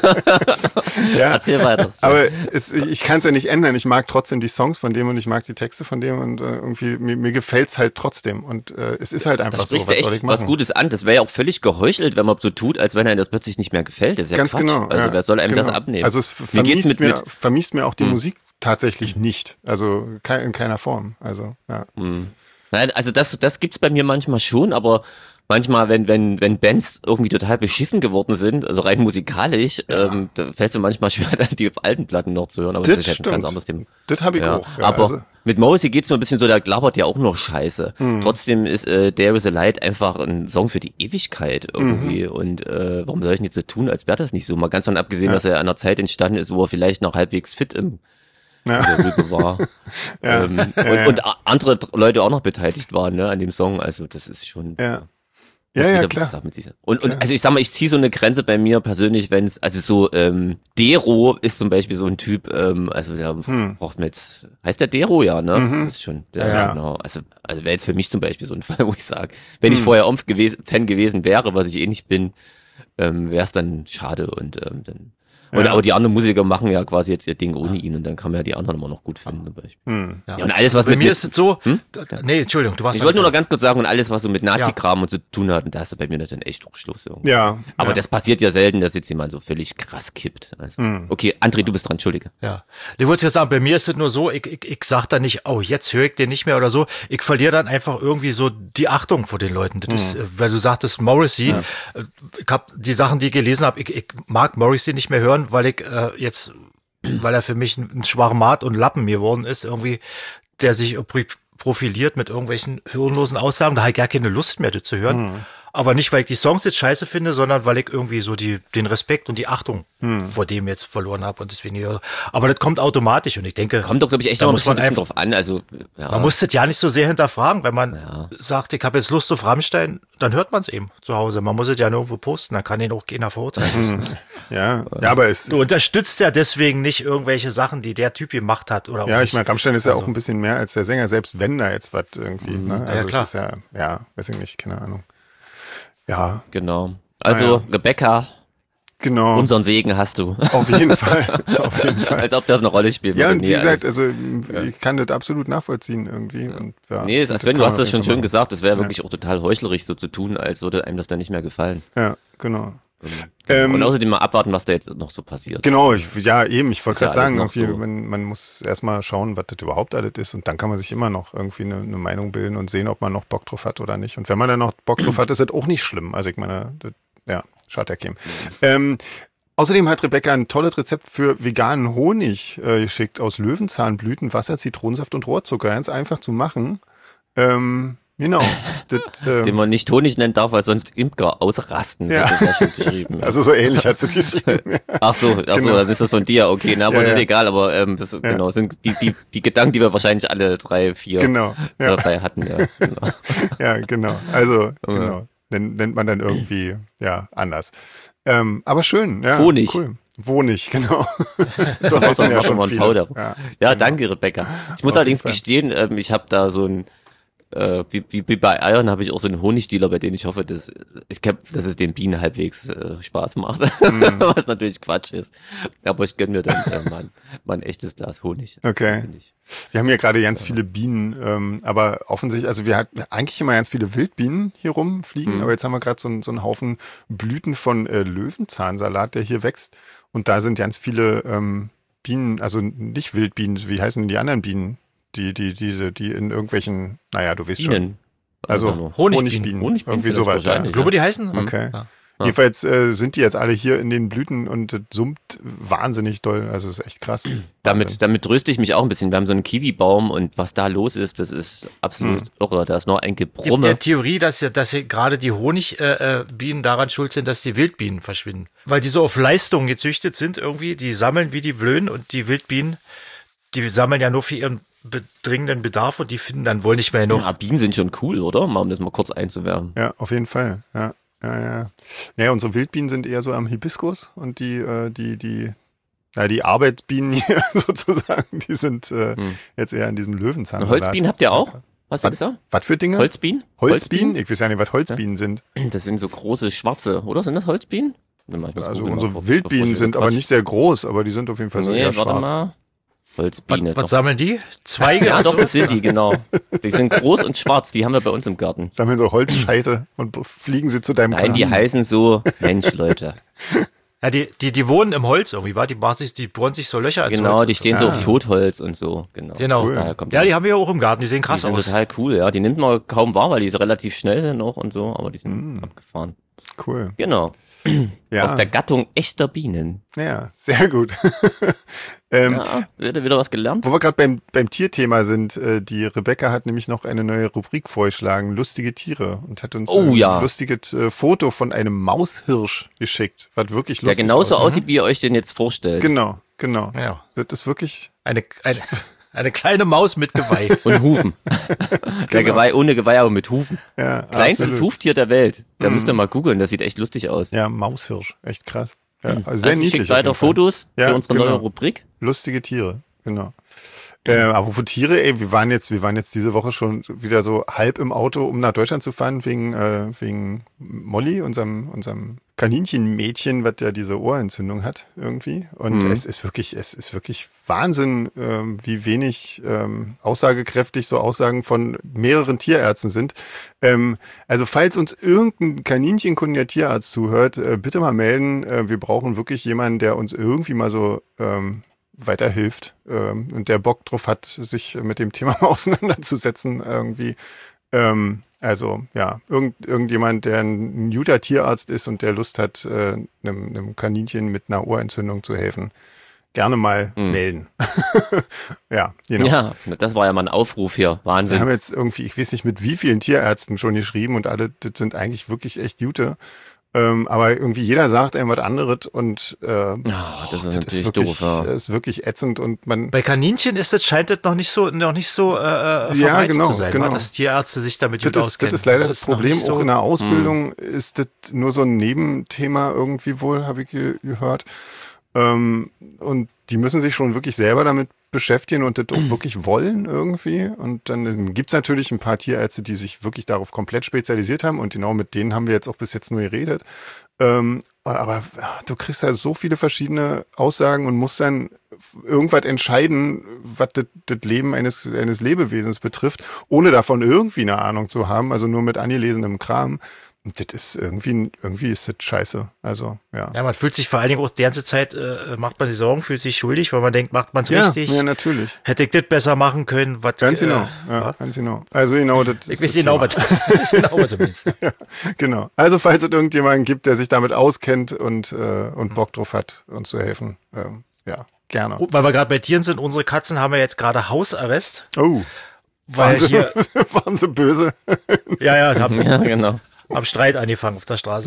ja, Erzähl weiter. aber es, ich, ich kann es ja nicht ändern. Ich mag trotzdem die Songs von dem und ich mag die Texte von dem und äh, irgendwie, mir, mir gefällt's halt trotzdem und äh, es ist halt einfach da so, sprichst was du soll ich echt machen? was Gutes an. Das wäre ja auch völlig geheuchelt, wenn man so tut, als wenn einem das plötzlich nicht mehr gefällt. Das ist ja Ganz Quatsch. genau. Also ja, wer soll einem genau. das abnehmen? Also es Mir geht's vermisst, mit, mir, mit vermisst mir auch die hm. Musik tatsächlich nicht. Also kein, in keiner Form. Also ja. Hm. Nein, also das, das gibt's bei mir manchmal schon, aber manchmal, wenn, wenn, wenn Bands irgendwie total beschissen geworden sind, also rein musikalisch, ja. ähm, da fällt es mir manchmal schwer, die alten Platten noch zu hören, aber das, das ist halt ein ganz anderes Thema. Das habe ich ja. auch. Ja, aber also. mit Morrissey geht's nur ein bisschen so, der labert ja auch noch Scheiße. Hm. Trotzdem ist äh, There Is a Light einfach ein Song für die Ewigkeit irgendwie. Mhm. Und äh, warum soll ich denn jetzt so tun, als wäre das nicht so? Mal ganz davon abgesehen, ja. dass er an einer Zeit entstanden ist, wo er vielleicht noch halbwegs fit im ja. Rübe war. ja. Ähm, ja, und, ja. und andere Leute auch noch beteiligt waren ne, an dem Song. Also das ist schon... Ja. Ja, ja, klar. Mit dieser. Und, und also ich sag mal, ich ziehe so eine Grenze bei mir persönlich, wenn es, also so, ähm, Dero ist zum Beispiel so ein Typ, ähm, also der hm. braucht mir jetzt, heißt der Dero, ja, ne? Mhm. Das ist schon, der, ja. genau. Also, also wäre jetzt für mich zum Beispiel so ein Fall, wo ich sage, wenn hm. ich vorher Omf gewesen, Fan gewesen wäre, was ich eh nicht bin, ähm, wäre es dann schade und ähm, dann. Und, ja. aber die anderen Musiker machen ja quasi jetzt ihr Ding ohne ihn und dann kann man ja die anderen immer noch gut finden zum Beispiel. Hm. Ja. ja, und alles, was also bei mit, mir mit, ist es so, hm? nee, Entschuldigung, du warst Ich wollte nur noch ganz kurz sagen, und alles, was so mit Nazi-Kram ja. und zu tun hat, und da hast du bei mir dann echt auch Schluss. Irgendwie. Ja. Aber ja. das passiert ja selten, dass jetzt jemand so völlig krass kippt. Also, hm. Okay, André, du bist dran, Entschuldige. Ja, ich wollte jetzt sagen, bei mir ist es nur so, ich, ich, ich sag da nicht, oh, jetzt höre ich den nicht mehr oder so. Ich verliere dann einfach irgendwie so die Achtung vor den Leuten. Das hm. ist, weil du sagtest, Morrissey, ja. ich habe die Sachen, die ich gelesen habe, ich, ich mag Morrissey nicht mehr hören, weil ich äh, jetzt weil er für mich ein Schwarmat und Lappen geworden ist, irgendwie, der sich profiliert mit irgendwelchen hirnlosen Aussagen. Da habe ich gar keine Lust mehr, das zu hören. Mhm. Aber nicht, weil ich die Songs jetzt scheiße finde, sondern weil ich irgendwie so die, den Respekt und die Achtung hm. vor dem jetzt verloren habe und deswegen hier. Aber das kommt automatisch und ich denke. Kommt doch, glaube ich, echt noch ein bisschen, bisschen drauf an. Also, ja. Man muss das ja nicht so sehr hinterfragen. Wenn man ja. sagt, ich habe jetzt Lust auf Rammstein, dann hört man es eben zu Hause. Man muss es ja nirgendwo posten, dann kann ihn auch keiner verurteilen. ja. ja, aber es. Du unterstützt ja deswegen nicht irgendwelche Sachen, die der Typ gemacht hat. Oder ja, auch ich meine, Rammstein ist ja also. auch ein bisschen mehr als der Sänger, selbst wenn da jetzt was irgendwie. Mhm. Ne? Also ja, klar. Es ist ja, ja, weiß ich nicht, keine Ahnung. Ja. Genau. Also, ah, ja. Rebecca, genau. unseren Segen hast du. Auf jeden Fall. Auf jeden Fall. Als ob das eine Rolle spielt. Ja, und wie gesagt, also ich kann das absolut nachvollziehen irgendwie. Ja. Und, ja, nee, als wenn du hast das schon schön machen. gesagt, das wäre ja. wirklich auch total heuchlerisch so zu tun, als würde einem das dann nicht mehr gefallen. Ja, genau. Ähm, und außerdem mal abwarten, was da jetzt noch so passiert. Genau, ich, ja eben, ich wollte gerade ja sagen, irgendwie, so. man, man muss erstmal schauen, was das überhaupt alles ist und dann kann man sich immer noch irgendwie eine, eine Meinung bilden und sehen, ob man noch Bock drauf hat oder nicht. Und wenn man dann noch Bock drauf hat, ist das auch nicht schlimm. Also ich meine, das, ja, schaut ja keinem. Ähm, außerdem hat Rebecca ein tolles Rezept für veganen Honig äh, geschickt aus Löwenzahnblüten, Wasser, Zitronensaft und Rohrzucker. Ganz einfach zu machen. Ähm, Genau. Das, ähm, den man nicht Honig nennen darf, weil sonst Imker ausrasten. Ja. Das ist ja schon beschrieben. Also so ähnlich hat sie geschrieben. Ach so, ach so, Genau. dann ist das von dir. Okay, na, aber Ja, es ist ja. egal, aber ähm, das Ja. genau sind die, die, die Gedanken, die wir wahrscheinlich alle drei, vier Genau. Ja. dabei hatten. Ja, genau. Ja, genau. Also, genau. Nennt, nennt man dann irgendwie, ja, anders. Ähm, aber schön, ja. Phonig. Cool. Wohnig, genau. So Das heißen war schon mal ein V viele. da. Ja, Ja, genau. danke, Rebecca. Ich muss Auf allerdings jeden Fall. gestehen, ähm, ich habe da so ein äh, wie, wie, wie bei Eiern habe ich auch so einen Honigdealer, bei dem ich hoffe, dass ich glaub, dass es den Bienen halbwegs äh, Spaß macht, mm. was natürlich Quatsch ist. Aber ich gönne mir dann äh, mal, mal ein echtes Glas Honig. Okay. Wir haben hier gerade ganz ja. viele Bienen, ähm, aber offensichtlich, also wir hatten eigentlich immer ganz viele Wildbienen hier rumfliegen, mm. aber jetzt haben wir gerade so, so einen Haufen Blüten von äh, Löwenzahnsalat, der hier wächst. Und da sind ganz viele ähm, Bienen, also nicht Wildbienen, wie heißen denn die anderen Bienen? Die, die, diese, die in irgendwelchen, naja, du weißt Bienen. schon. Also Honigbienen. Honigbienen. Honigbienen irgendwie sowas. Ja. Ich glaube, die heißen. Okay. Ja. Ja. Jedenfalls äh, sind die jetzt alle hier in den Blüten und das summt wahnsinnig doll. Also es ist echt krass. Damit, damit tröste ich mich auch ein bisschen. Wir haben so einen Kiwi-Baum und was da los ist, das ist absolut hm. irre. Da ist noch ein Gebrumme. Gibt der Theorie, dass ja, dass ja gerade die Honigbienen äh, daran schuld sind, dass die Wildbienen verschwinden. Weil die so auf Leistung gezüchtet sind irgendwie. Die sammeln wie die Blöden und die Wildbienen, die sammeln ja nur für ihren dringenden Bedarf und die finden dann wohl nicht mehr noch. Ja, Bienen sind schon cool, oder? Mal um das mal kurz einzuwerfen. Ja, auf jeden Fall. Ja, ja, ja. Ja, unsere Wildbienen sind eher so am Hibiskus und die, äh, die, die, na, die Arbeitsbienen hier sozusagen, die sind äh, hm. jetzt eher in diesem Löwenzahnsalat. Holzbienen habt ihr auch? Hast du gesagt? Was für Dinge? Holzbienen? Holzbienen? Holzbienen? Ich weiß ja nicht, was Holzbienen ja. sind. Das sind so große schwarze, oder? Sind das Holzbienen? Also unsere kurz, Wildbienen sind aber nicht sehr groß, aber die sind auf jeden Fall so nee, eher warte schwarz. Mal. Holzbiene. Was, was sammeln die? Zweige? Ja, doch, das sind die, genau. Die sind groß und schwarz, die haben wir bei uns im Garten. Sammeln so Holzscheite und fliegen sie zu deinem Nein, Kran. Die heißen so, Mensch, Leute. Ja, die, die, die wohnen im Holz irgendwie, war? Die, die bohren sich so Löcher ins Genau, Holz. die stehen ja. so auf Totholz und so. Genau. genau. Cool. Daher kommt ja, die haben wir ja auch im Garten, die sehen krass die sind aus. Total cool, ja. Die nimmt man kaum wahr, weil die so relativ schnell sind auch und so, aber die sind mm. abgefahren. Cool. Genau. Ja. Aus der Gattung echter Bienen. Ja, sehr gut. ähm, ja, wieder, wieder was gelernt. Wo wir gerade beim, beim Tierthema sind, äh, die Rebecca hat nämlich noch eine neue Rubrik vorgeschlagen, lustige Tiere, und hat uns oh, ein ja. lustiges äh, Foto von einem Maushirsch geschickt, was wirklich lustig ist. Der genauso aussieht, aussieht, wie ihr euch den jetzt vorstellt. Genau, genau. Ja. Das ist wirklich... Eine, eine, eine kleine Maus mit Geweih. Und Hufen. Genau. Der Geweih ohne Geweih, aber mit Hufen. Ja, Kleinstes absolut. Huftier der Welt. Da Mhm. müsst ihr mal googeln, das sieht echt lustig aus. Ja, Maushirsch, echt krass. Ja, also also sehr niedlich. Schickt weiter Fotos ja, für unsere genau. neue Rubrik. Lustige Tiere, genau. Äh, apropos Tiere, ey, wir waren jetzt, wir waren jetzt diese Woche schon wieder so halb im Auto, um nach Deutschland zu fahren, wegen, äh, wegen Molly, unserem, unserem Kaninchenmädchen, was ja diese Ohrentzündung hat, irgendwie. Und mhm. es ist wirklich, es ist wirklich Wahnsinn, ähm, wie wenig ähm, aussagekräftig so Aussagen von mehreren Tierärzten sind. Ähm, also falls uns irgendein kaninchenkundiger Tierarzt zuhört, äh, bitte mal melden. Äh, wir brauchen wirklich jemanden, der uns irgendwie mal so ähm, weiterhilft ähm, und der Bock drauf hat, sich mit dem Thema mal auseinanderzusetzen irgendwie. Ähm, also ja, irgend, irgendjemand, der ein guter Tierarzt ist und der Lust hat, äh, einem, einem Kaninchen mit einer Ohrentzündung zu helfen, gerne mal mhm. melden. ja, genau. Ja, das war ja mal ein Aufruf hier. Wahnsinn. Wir haben jetzt irgendwie, ich weiß nicht mit wie vielen Tierärzten schon geschrieben und alle, das sind eigentlich wirklich echt gute. Ähm, aber irgendwie jeder sagt einem was anderes und äh, ja, das ist das natürlich ist wirklich, doof. Ja. ist wirklich ätzend und man. Bei Kaninchen ist das, scheint das noch nicht so, noch nicht so äh, verbreitet ja, genau, zu sein, genau. dass Tierärzte sich damit das gut ist, auskennen. Das ist leider also das Problem. so auch in der Ausbildung mh. ist das nur so ein Nebenthema irgendwie wohl, habe ich ge- gehört. Ähm, und die müssen sich schon wirklich selber damit beschäftigen und das auch wirklich wollen irgendwie. Und dann gibt's natürlich ein paar Tierärzte, die sich wirklich darauf komplett spezialisiert haben und genau mit denen haben wir jetzt auch bis jetzt nur geredet. Ähm, aber du kriegst ja so viele verschiedene Aussagen und musst dann irgendwas entscheiden, was das, das Leben eines, eines Lebewesens betrifft, ohne davon irgendwie eine Ahnung zu haben, also nur mit angelesenem Kram. Und das ist irgendwie, irgendwie ist das scheiße. Also, ja. Ja, man fühlt sich vor allen Dingen auch die ganze Zeit, äh, macht man sich Sorgen, fühlt sich schuldig, weil man denkt, macht man es ja, richtig? Ja, natürlich. Hätte ich das besser machen können? Was, ganz äh, genau, ja, ganz genau. Also genau, das ich weiß genau, was, ich genau, was du meinst. Ja, genau. Also falls es irgendjemanden gibt, der sich damit auskennt und, äh, und Bock drauf hat, uns zu helfen, ähm, ja, gerne. Weil wir gerade bei Tieren sind, unsere Katzen haben ja jetzt gerade Hausarrest. Oh, weil waren sie, hier, waren sie böse? Ja, ja, haben, ja, genau. Haben Streit angefangen auf der Straße.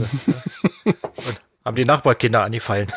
Und haben die Nachbarkinder angefallen.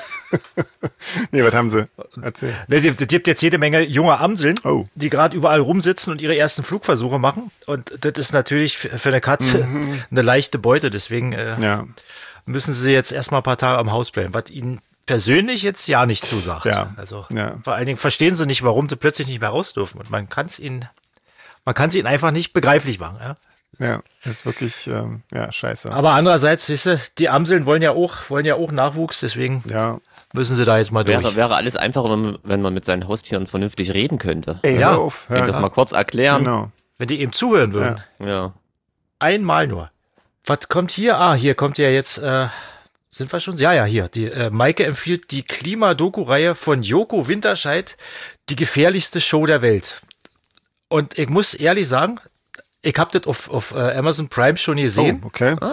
Nee, was haben sie? Erzähl. Es gibt jetzt jede Menge junge Amseln, oh. die gerade überall rumsitzen und ihre ersten Flugversuche machen. Und das ist natürlich für eine Katze mhm. eine leichte Beute. Deswegen äh, ja. müssen sie jetzt erstmal ein paar Tage am Haus bleiben, was ihnen persönlich jetzt ja nicht zusagt. Ja. Also ja. vor allen Dingen verstehen sie nicht, warum sie plötzlich nicht mehr raus dürfen. Und man kann es ihnen man kann sie ihnen einfach nicht begreiflich machen. Ja, ja das ist wirklich, ähm, ja, scheiße. Aber andererseits, siehst du, die Amseln wollen ja auch, wollen ja auch Nachwuchs, deswegen ja. müssen sie da jetzt mal durch. Wäre, wäre alles einfacher, wenn man, wenn man mit seinen Haustieren vernünftig reden könnte. Ey, ja. hör auf. Ja, das ja. mal kurz erklären. Genau. Wenn die eben zuhören würden. Ja. ja. Einmal nur. Was kommt hier? Ah, hier kommt ja jetzt, äh, sind wir schon? Ja, ja, hier. Die äh, Maike empfiehlt die Klima-Doku-Reihe von Joko Winterscheid, die gefährlichste Show der Welt. Und ich muss ehrlich sagen, ich habe das auf, auf äh, Amazon Prime schon gesehen. Oh, okay. Ah.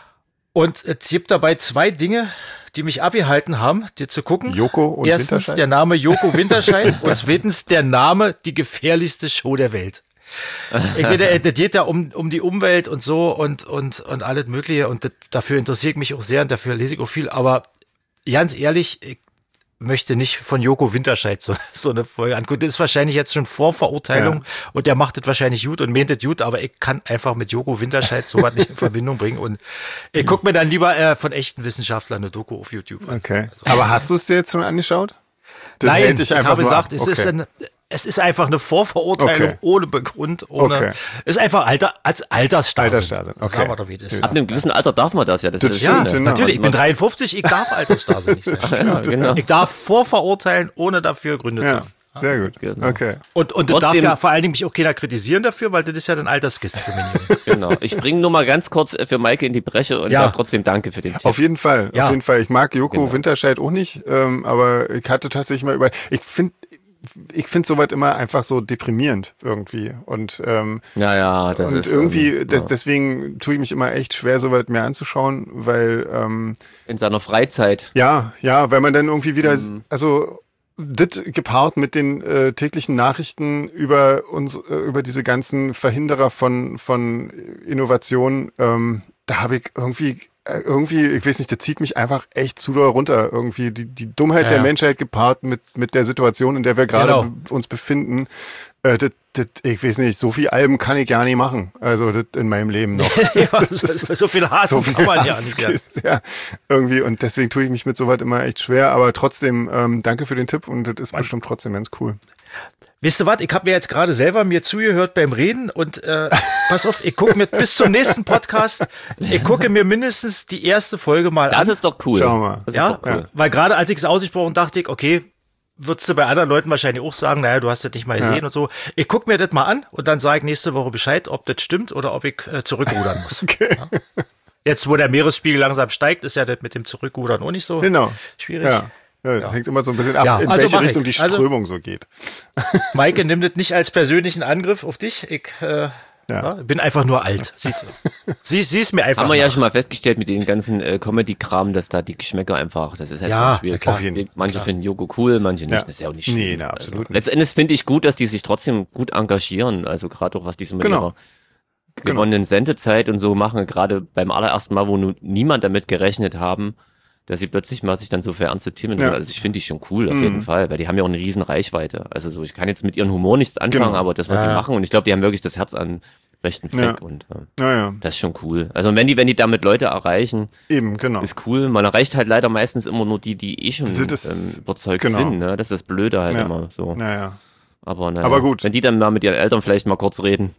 Und es gibt dabei zwei Dinge, die mich abgehalten haben, dir zu gucken. Joko und Erstens Winterscheid? der Name Joko Winterscheid und zweitens der Name die gefährlichste Show der Welt. Ich meine, das geht ja um, um die Umwelt und so und, und, und alles Mögliche und das, dafür interessiere ich mich auch sehr und dafür lese ich auch viel, aber ganz ehrlich, ich möchte nicht von Joko Winterscheid so, so eine Folge angucken. Das ist wahrscheinlich jetzt schon Vorverurteilung ja. und der macht das wahrscheinlich gut und meint das gut, aber ich kann einfach mit Joko Winterscheid sowas nicht in Verbindung bringen und ich gucke mir dann lieber äh, von echten Wissenschaftlern eine Doku auf YouTube an. Okay. Also, aber hast du es dir jetzt schon angeschaut? Das Nein, hält dich einfach ich habe nur gesagt, ab. es okay. ist ein Es ist einfach eine Vorverurteilung okay. ohne Begrund, ohne. Okay. Ist einfach Alter, als Altersstarrsinn. Altersstarrsinn, okay. Sagen wir doch, wie es ist. Ab einem gewissen Alter darf man das ja. Das, Das ist stimmt, das genau. Natürlich, ich bin dreiundfünfzig, ich darf Altersstarrsinn nicht sein. ja, genau. Ich darf vorverurteilen, ohne dafür Gründe zu Ja, haben. sehr gut. Genau. Okay. Und, und das darf Trotzdem- ja vor allen Dingen mich auch keiner kritisieren dafür, weil das ist ja dann Altersdiskriminierung. Genau. Ich bringe nur mal ganz kurz äh, für Maike in die Bresche und Ja. sage trotzdem Danke für den Tipp. Auf jeden Fall, Ja. auf jeden Fall. Ich mag Joko Genau. Winterscheid auch nicht, ähm, aber ich hatte tatsächlich mal über, ich finde, ich finde soweit immer einfach so deprimierend irgendwie und ähm, ja, ja, das und ist irgendwie, ähm, des, ja. deswegen tue ich mich immer echt schwer, soweit mir anzuschauen, weil ähm, in seiner Freizeit. ja, ja, weil man dann irgendwie wieder, Mhm. also das gepaart mit den äh, täglichen Nachrichten über uns, äh, über diese ganzen Verhinderer von von Innovation, ähm, da habe ich irgendwie äh, irgendwie, ich weiß nicht, das zieht mich einfach echt zu doll runter. Irgendwie die die Dummheit Ja, der ja. Menschheit gepaart mit mit der Situation, in der wir gerade Genau. be- uns befinden. Äh, das, das, ich weiß nicht, so viel Alben kann ich gar nicht machen. Also das in meinem Leben noch. ja, so, so viel Hass So kann viel man ja Hass nicht. Ja. gibt, ja, irgendwie. Und deswegen tue ich mich mit sowas immer echt schwer. Aber trotzdem, ähm, danke für den Tipp und das ist bestimmt trotzdem ganz cool. Wisst ihr was, ich habe mir jetzt gerade selber mir zugehört beim Reden und äh, pass auf, ich gucke mir bis zum nächsten Podcast, ich gucke mir mindestens die erste Folge mal Das an. ist doch cool. Schauen wir mal. Das ja, ist doch cool. weil gerade als ich es ausgesprochen dachte ich, okay, würdest du bei anderen Leuten wahrscheinlich auch sagen, naja, du hast das nicht mal gesehen Ja. und so. Ich gucke mir das mal an und dann sage ich nächste Woche Bescheid, ob das stimmt oder ob ich äh, zurückrudern muss. Okay. Ja. Jetzt, wo der Meeresspiegel langsam steigt, ist ja das mit dem Zurückrudern auch nicht so Genau. schwierig. Ja. Ja, hängt immer so ein bisschen ab, Ja, in also welche mach ich. Richtung die Also- Strömung so geht. Maike, nimm das nicht als persönlichen Angriff auf dich. Ich äh, ja. bin einfach nur alt. Siehst du. Sie, sie ist mir einfach Haben wir ja nach. schon mal festgestellt mit den ganzen äh, Comedy-Kram, dass da die Geschmäcker einfach, das ist halt Ja, ganz schwierig. klar. Auf jeden- Manche finden Joko cool, manche nicht. Ja. Das ist ja auch nicht schlimm. Nee, na, absolut Also, nicht. letztendlich finde ich gut, dass die sich trotzdem gut engagieren. Also gerade auch was die so mit Genau. ihrer gewonnenen Sendezeit und so machen. Gerade beim allerersten Mal, wo nun niemand damit gerechnet haben, dass sie plötzlich mal sich dann so für ernste Themen Ja. ja. Also ich finde die schon cool, auf Mhm. jeden Fall, weil die haben ja auch eine riesen Reichweite. Also so, ich kann jetzt mit ihrem Humor nichts anfangen, Genau. aber das, was Ja. sie machen, und ich glaube, die haben wirklich das Herz an rechten Fleck Ja. und äh, Naja, das ist schon cool. Also wenn die, wenn die damit Leute erreichen, eben, genau. ist cool. Man erreicht halt leider meistens immer nur die, die eh schon Das- ähm, überzeugt genau. sind, ne? Das ist das Blöde halt Ja. immer so. Naja. Aber, naja, Aber gut. Wenn die dann mal mit ihren Eltern vielleicht mal kurz reden.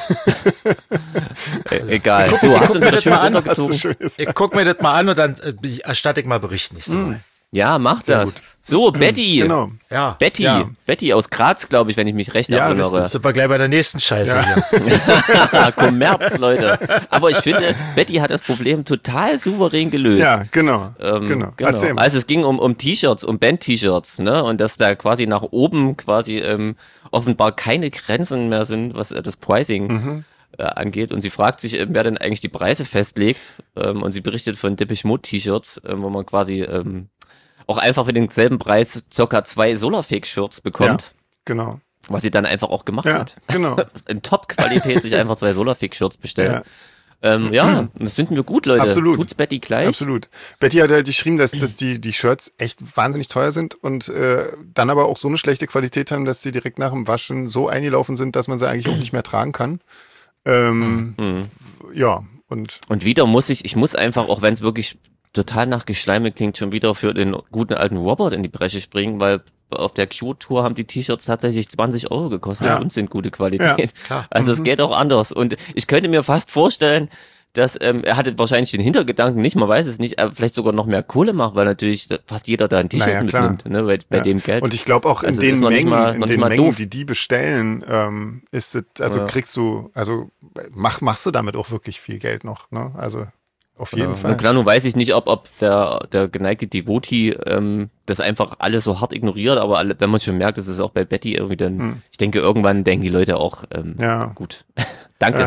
e egal. guck- So, ich hast guck du mir wieder das schön mal an. Hast du runtergezogen? schön gesagt. Ich gucke mir das mal an und dann äh, erstatte ich mal Bericht nächste Woche. Ja, mach Sehr das. gut. So, Betty. Genau. Ja. Betty. Ja. Betty aus Graz, glaube ich, wenn ich mich recht Ja, erinnere. Sind wir gleich bei der nächsten Scheiße Ja. hier. Kommerz, Leute. Aber ich finde, Betty hat das Problem total souverän gelöst. Ja, genau. Ähm, genau. genau. Erzähl mal. Also es ging um, um T-Shirts, um Band-T-Shirts, ne? Und dass da quasi nach oben quasi ähm, offenbar keine Grenzen mehr sind, was äh, das Pricing Mhm. äh, angeht. Und sie fragt sich, ähm, wer denn eigentlich die Preise festlegt. Ähm, und sie berichtet von Depeche Mode T-Shirts, ähm, wo man quasi ähm, auch einfach für denselben Preis circa zwei Solarfake-Shirts bekommt, Genau. was sie dann einfach auch gemacht Ja, hat. genau. In Top-Qualität sich einfach zwei Solarfake-Shirts bestellen. Ja. Ähm, ja, das finden wir gut, Leute. Absolut. Tut's Betty gleich? Absolut. Betty hat halt geschrieben, dass, dass die, die Shirts echt wahnsinnig teuer sind und äh, dann aber auch so eine schlechte Qualität haben, dass sie direkt nach dem Waschen so eingelaufen sind, dass man sie eigentlich auch nicht mehr tragen kann. Ähm, Mhm. Ja, und Und wieder muss ich, ich muss einfach, auch wenn es wirklich total nach Geschleime klingt, schon wieder für den guten alten Robert in die Bresche springen, weil auf der Cure-Tour haben die T-Shirts tatsächlich zwanzig Euro gekostet Ja. und sind gute Qualität. Ja, klar. Also es geht auch anders. Und ich könnte mir fast vorstellen, dass ähm, er hatte wahrscheinlich den Hintergedanken nicht, man weiß es nicht, aber vielleicht sogar noch mehr Kohle macht, weil natürlich fast jeder da ein T-Shirt Naja, klar. mitnimmt, ne, bei, bei Ja. dem Geld. Und ich glaube auch in Also es den ist noch nicht Mengen, mal- in noch nicht den mal Mengen, doof. die die bestellen, ähm, ist es, also Ja. kriegst du, also mach, machst du damit auch wirklich viel Geld noch, ne? Also auf jeden Ja, Fall. na klar, nun weiß ich nicht, ob, ob der, der geneigte Devotee ähm, das einfach alles so hart ignoriert, aber alle, wenn man schon merkt, das ist auch bei Betty irgendwie dann, Hm. ich denke, irgendwann denken die Leute auch, ähm, Ja. gut, danke.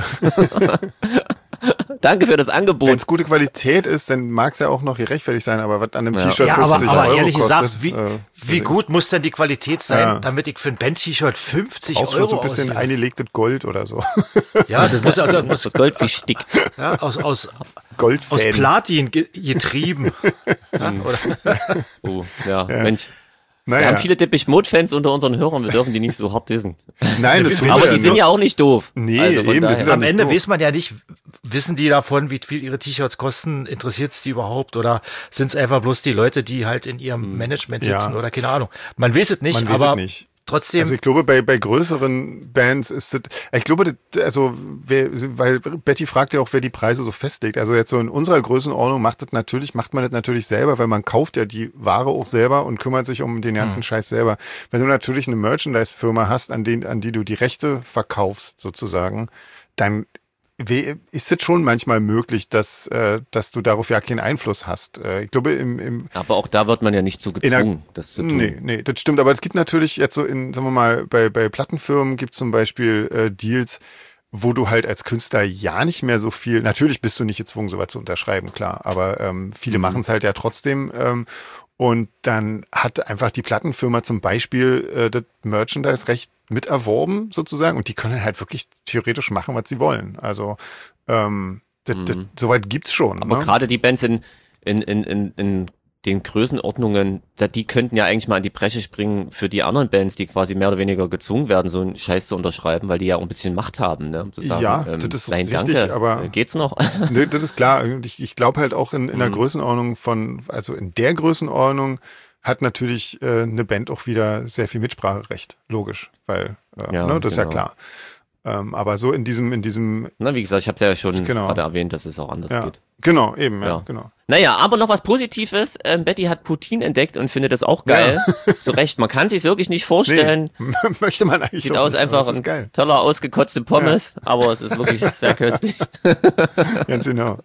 Danke für das Wenn Angebot. es gute Qualität ist, dann mag es ja auch noch gerechtfertigt sein, aber was an einem Ja. T-Shirt Ja, aber, fünfzig aber Euro ehrlich kostet, gesagt, wie, äh, wie gut muss denn die Qualität sein, Ja. damit ich für ein Band-T-Shirt fünfzig brauchst schon Euro so ein bisschen ausgebe? eingelegtes Gold oder so. Ja, das muss also muss, Das Gold gestickt. ja, aus, aus, aus Goldfäden. Platin ge getrieben. Ja, oder? Oh, ja, Mensch. Wir Naja. haben viele Depeche Mode-Fans unter unseren Hörern, wir dürfen die nicht so hart dissen. Nein, das Wir- tut wir- Aber ja sie sind nur- ja auch nicht doof. Nee, also von eben, wir daher. sind ja Am nicht Ende doof. weiß man ja nicht, wissen die davon, wie viel ihre T-Shirts kosten, interessiert es die überhaupt oder sind es einfach bloß die Leute, die halt in ihrem Management Ja. sitzen oder keine Ahnung. Man weiß es nicht, Man weiß aber es nicht. trotzdem. Also ich glaube, bei, bei größeren Bands ist das, ich glaube, das, also, wer, weil Betty fragt ja auch, wer die Preise so festlegt. Also jetzt so in unserer Größenordnung macht das natürlich, macht man das natürlich selber, weil man kauft ja die Ware auch selber und kümmert sich um den ganzen Scheiß selber. Wenn du natürlich eine Merchandise-Firma hast, an den, an die du die Rechte verkaufst, sozusagen, dann we- ist es schon manchmal möglich, dass, äh, dass du darauf ja keinen Einfluss hast. Äh, ich glaube, im, im, Aber auch da wird man ja nicht so der- gezwungen, das zu tun. Nee, nee, das stimmt. Aber es gibt natürlich jetzt so in, sagen wir mal, bei, bei Plattenfirmen gibt es zum Beispiel äh, Deals, wo du halt als Künstler ja nicht mehr so viel, natürlich bist du nicht gezwungen, sowas zu unterschreiben, klar, aber ähm, viele Mhm. machen es halt ja trotzdem. Ähm, und dann hat einfach die Plattenfirma zum Beispiel äh, das Merchandise-Recht mit erworben, sozusagen, und die können halt wirklich theoretisch machen, was sie wollen. Also ähm, das, das, soweit gibt's schon. Mhm. Aber ne? gerade die Bands in, in, in, in, in den Größenordnungen, da, die könnten ja eigentlich mal in die Bresche springen für die anderen Bands, die quasi mehr oder weniger gezwungen werden, so einen Scheiß zu unterschreiben, weil die ja auch ein bisschen Macht haben, ne? Um zu sagen, Ja, ähm, das ist nein, richtig, danke, aber- äh, geht's noch? Nee, das ist klar. Und Ich, ich glaube halt auch in, in der Mhm. Größenordnung von, also in der Größenordnung hat natürlich äh, eine Band auch wieder sehr viel Mitspracherecht, logisch, weil äh, Ja, ne, das ist ja genau. klar. Ähm, aber so in diesem, in diesem, Na, wie gesagt, ich habe ja schon Genau. gerade erwähnt, dass es auch anders ja, geht. genau, eben, ja, Ja. genau. Naja, aber noch was Positives. Ähm, Betty hat Poutine entdeckt und findet das auch geil. Zu Recht, man kann sich wirklich nicht vorstellen. Nee, möchte man eigentlich Sieht auch aus nicht, aber einfach das ist ein geil. toller, ausgekotzte Pommes, aber es ist wirklich sehr köstlich. Ganz genau.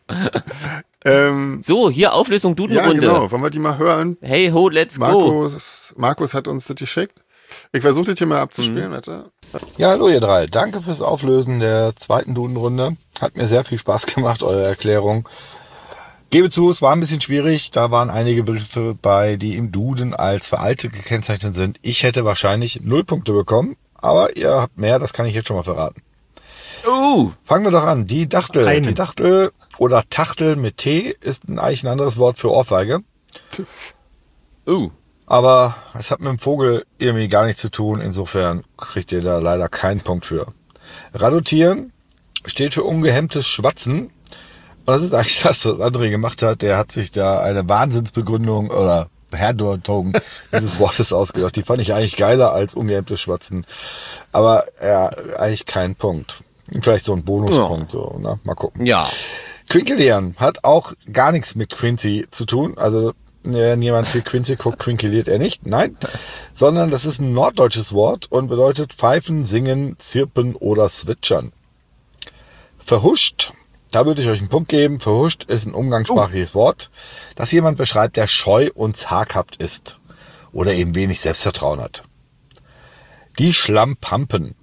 ähm, So, hier Auflösung ja, Dudenrunde. genau. Wollen wir die mal hören? Hey ho, let's go. Markus, Markus hat uns das geschickt. Ich versuche das hier mal abzuspielen, Mhm. warte. Ja, hallo ihr drei. Danke fürs Auflösen der zweiten Dudenrunde. Hat mir sehr viel Spaß gemacht, eure Erklärung. Gebe zu, es war ein bisschen schwierig. Da waren einige Begriffe bei, die im Duden als veraltet gekennzeichnet sind. Ich hätte wahrscheinlich null Punkte bekommen, aber ihr habt mehr, das kann ich jetzt schon mal verraten. Uh, Fangen wir doch an. Die Dachtel. Einen. Die Dachtel oder Tachtel mit T ist ein, eigentlich ein anderes Wort für Ohrfeige. uh. Aber es hat mit dem Vogel irgendwie gar nichts zu tun. Insofern kriegt ihr da leider keinen Punkt für. Radotieren steht für ungehemmtes Schwatzen. Und das ist eigentlich das, was André gemacht hat. Der hat sich da eine Wahnsinnsbegründung oder Herdeutung dieses Wortes ausgedacht. Die fand ich eigentlich geiler als ungehemmtes Schwatzen. Aber ja, eigentlich kein Punkt. Vielleicht so ein Bonuspunkt. So, na, mal gucken. Ja. Quinkelieren hat auch gar nichts mit Quincy zu tun. Also wenn jemand für Quincy guckt, quinkeliert er nicht. Nein, sondern das ist ein norddeutsches Wort und bedeutet pfeifen, singen, zirpen oder zwitschern. Verhuscht, da würde ich euch einen Punkt geben. Verhuscht ist ein umgangssprachliches Wort, das jemand beschreibt, der scheu und zaghaft ist oder eben wenig Selbstvertrauen hat. Die Schlammpampen.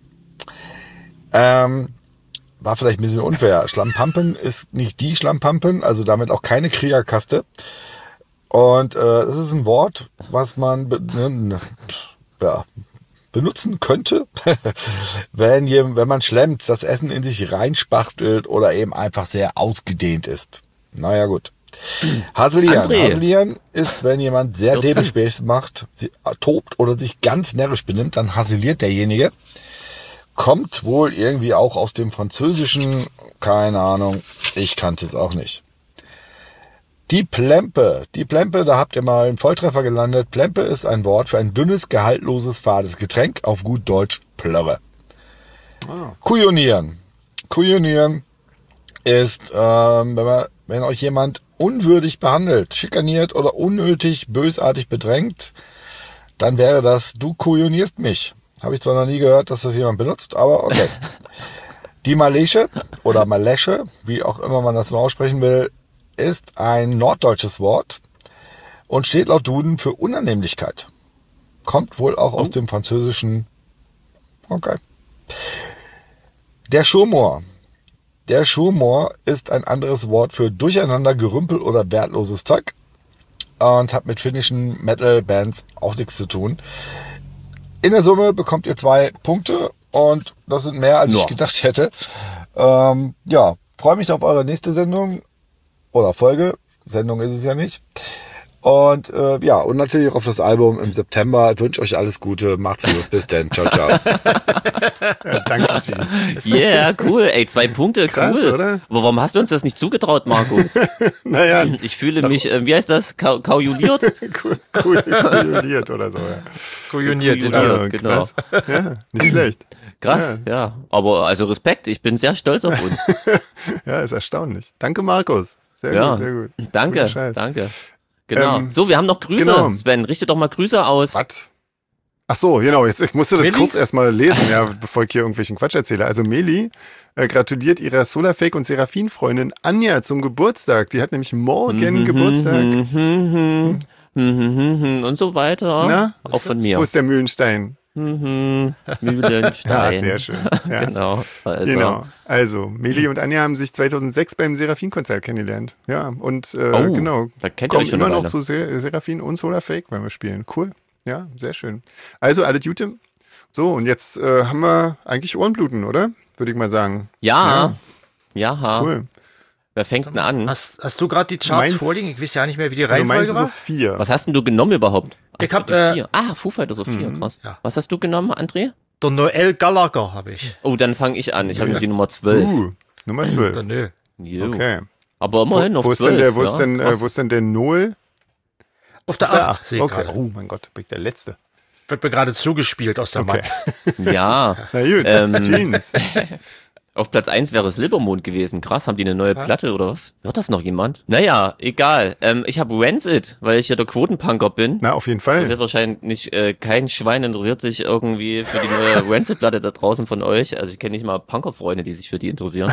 Ähm, war vielleicht ein bisschen unfair. Schlammpampen ist nicht die Schlammpampen, also damit auch keine Kriegerkaste. Und äh, das ist ein Wort, was man be ne, ja, benutzen könnte, wenn, je, wenn man schlemmt, das Essen in sich reinspachtelt oder eben einfach sehr ausgedehnt ist. Naja gut. Haselieren. André. Haselieren ist, wenn jemand sehr vierzehn. Debelspäß macht, sie, tobt oder sich ganz närrisch benimmt, dann haseliert derjenige. Kommt wohl irgendwie auch aus dem Französischen, keine Ahnung, ich kannte es auch nicht. Die Plempe. Die Plempe, da habt ihr mal einen Volltreffer gelandet. Plempe ist ein Wort für ein dünnes, gehaltloses, fades Getränk, auf gut Deutsch Plörre. Oh. Kujonieren. Kujonieren ist, ähm, wenn, man, wenn euch jemand unwürdig behandelt, schikaniert oder unnötig, bösartig bedrängt, dann wäre das, du kujonierst mich. Habe ich zwar noch nie gehört, dass das jemand benutzt, aber okay. Die Malesche oder Malesche, wie auch immer man das noch aussprechen will, ist ein norddeutsches Wort und steht laut Duden für Unannehmlichkeit. Kommt wohl auch aus oh. dem Französischen. Okay. Der Schurmoor. Der Schurmoor ist ein anderes Wort für Durcheinander, Gerümpel oder wertloses Zeug und hat mit finnischen Metal-Bands auch nichts zu tun. In der Summe bekommt ihr zwei Punkte und das sind mehr, als no. ich gedacht hätte. Ähm, ja, freue mich auf eure nächste Sendung oder Folge. Sendung ist es ja nicht. Und äh, ja, und natürlich auch auf das Album im September. Ich wünsche euch alles Gute. Macht's gut. Bis dann. Ciao, ciao. Ja, danke, Jeans. Yeah, cool. Ey, zwei Punkte, krass, cool. Oder? Aber warum hast du uns das nicht zugetraut, Markus? Naja. Ich fühle mich, äh, wie heißt das? Ka- Kaujuliert? Kaujuliert oder so, ja. Kujoniert, Kaujuliert, oh, genau. Ja, nicht schlecht. Krass, ja. ja. Aber also Respekt, ich bin sehr stolz auf uns. Ja, ist erstaunlich. Danke, Markus. Sehr ja. gut, sehr gut. Danke, danke. Genau. Ähm, so, wir haben noch Grüße. Genau. Sven, richte doch mal Grüße aus. Was? Ach so, genau. Jetzt, ich musste das Meli? kurz erstmal lesen, ja, bevor ich hier irgendwelchen Quatsch erzähle. Also Meli äh, gratuliert ihrer Solarfake und Seraphin-Freundin Anja zum Geburtstag. Die hat nämlich morgen Mhm, Geburtstag. mhm, mhm, mhm, mhm, und so weiter. Na? Auch von mir. Wo ist der Mühlenstein? Mhm, Mühlenstein. Ja, sehr schön. Ja. Genau. Also. Genau. Also, Meli und Anja haben sich zweitausendsechs beim Seraphin-Konzert kennengelernt. Ja, und äh, Oh, genau. da kennt ihr euch Kommen schon immer eine noch Weile. zu Ser- Seraphin und Solarfake, wenn wir spielen. Cool. Ja, sehr schön. Also, alle Gute. So, und jetzt äh, haben wir eigentlich Ohrenbluten, oder? Würde ich mal sagen. Ja. Ja. ja. Cool. Wer fängt denn an? Hast, hast du gerade die Charts Meinst- vorliegen? Ich weiß ja nicht mehr, wie die Also meinst Reihenfolge du so war. vier? Was hast denn du genommen überhaupt? Ich hab, die äh, vier. Ah, Foo Fighters auf vier, Mhm. krass. Ja. Was hast du genommen, André? Der Noel Gallagher habe ich. Oh, dann fange ich an. Ich habe Ja. die Nummer zwölf. Uh, Nummer zwölf. Der Nö. Jo. Okay. Aber immerhin auf Wo ist zwölf. denn der, wo ist ja, denn, äh, krass. wo ist denn der Noel? Auf der Auf der acht, acht. sehe ich Okay. gerade. Oh mein Gott, bin ich der Letzte. Wird mir gerade zugespielt aus der Okay. Matt. Ja. Na gut, Ähm, Jeans. Auf Platz eins wäre Silbermond gewesen. Krass, haben die eine neue Platte oder was? Hört das noch jemand? Naja, egal. Ähm, ich habe Rancid, weil ich ja der Quotenpunker bin. Na, auf jeden Das Fall. wird wahrscheinlich äh, kein Schwein interessiert sich irgendwie für die neue Rancid-Platte da draußen von euch. Also ich kenne nicht mal Punker-Freunde, die sich für die interessieren.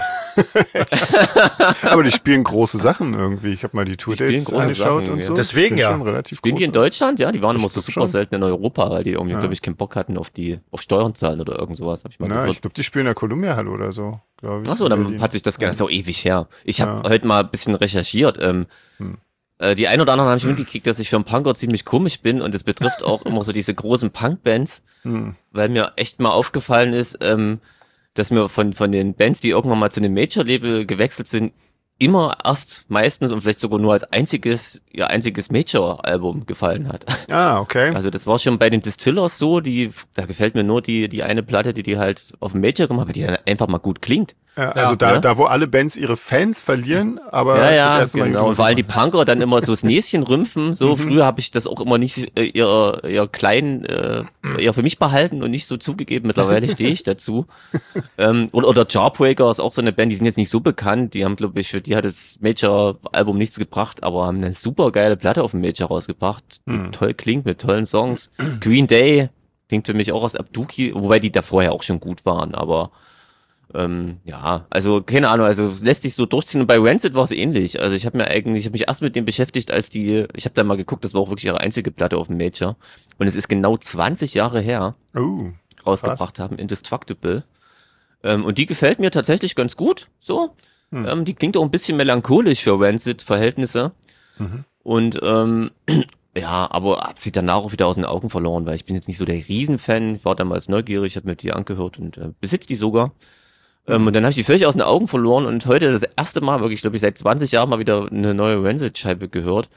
Aber die spielen große Sachen irgendwie. Ich habe mal die spielen Tour-Dates große angeschaut Sachen, und ja. so. Deswegen Die spielen ja. schon relativ Spielen die in große. Deutschland? Ja, die waren immer Ich so glaub super schon. selten in Europa, weil die irgendwie, Ja. glaube ich, keinen Bock hatten auf die auf Steuern zahlen oder irgend sowas, habe ich mal Na, gehört. ich glaube, die spielen in der Columbia-Halle oder so, glaube ich. Achso, in dann Berlin. hat sich das gerne so ewig her. Ich habe Ja. heute mal ein bisschen recherchiert. Ähm, Hm. äh, die ein oder anderen haben schon mitgekriegt, dass ich für einen Punker ziemlich komisch bin und das betrifft auch immer so diese großen Punk-Bands, Hm. weil mir echt mal aufgefallen ist, ähm, dass mir von von den Bands, die irgendwann mal zu einem Major-Label gewechselt sind, immer erst meistens und vielleicht sogar nur als einziges, ihr einziges Major-Album gefallen hat. Ah, okay. Also das war schon bei den Distillers so, die, da gefällt mir nur die, die eine Platte, die die halt auf dem Major gemacht hat, die einfach mal gut klingt. Ja, also da, Ja. da, wo alle Bands ihre Fans verlieren, aber Ja, ja, das erste Mal genau. gut Und vor allem die gemacht. Punker dann immer so das Näschen rümpfen. So, Mhm. früher habe ich das auch immer nicht äh, eher, eher klein, äh, eher für mich behalten und nicht so zugegeben. Mittlerweile stehe ich dazu. ähm, oder, oder Jawbreaker ist auch so eine Band, die sind jetzt nicht so bekannt. Die haben, glaube ich, für die hat das Major-Album nichts gebracht, aber haben eine super geile Platte auf dem Major rausgebracht, die Mhm. toll klingt, mit tollen Songs. Green Day klingt für mich auch aus Abduki, wobei die da vorher auch schon gut waren, aber ähm, ja, also keine Ahnung, also es lässt sich so durchziehen und bei Rancid war es ähnlich. Also ich habe mir eigentlich, ich habe mich erst mit dem beschäftigt, als die, ich habe da mal geguckt, das war auch wirklich ihre einzige Platte auf dem Major und es ist genau zwanzig Jahre her, Oh, rausgebracht haben, Indestructible. Ähm, und die gefällt mir tatsächlich ganz gut, so. Hm. Ähm, die klingt auch ein bisschen melancholisch für Rancid-Verhältnisse. Mhm. Und ähm, ja, aber hab sie danach auch wieder aus den Augen verloren, weil ich bin jetzt nicht so der Riesenfan. Ich war damals neugierig, habe mir die angehört und äh, besitze die sogar. Ähm, und dann habe ich die völlig aus den Augen verloren und heute das erste Mal, wirklich, glaube ich, seit zwanzig Jahren mal wieder eine neue Rancid-Scheibe gehört.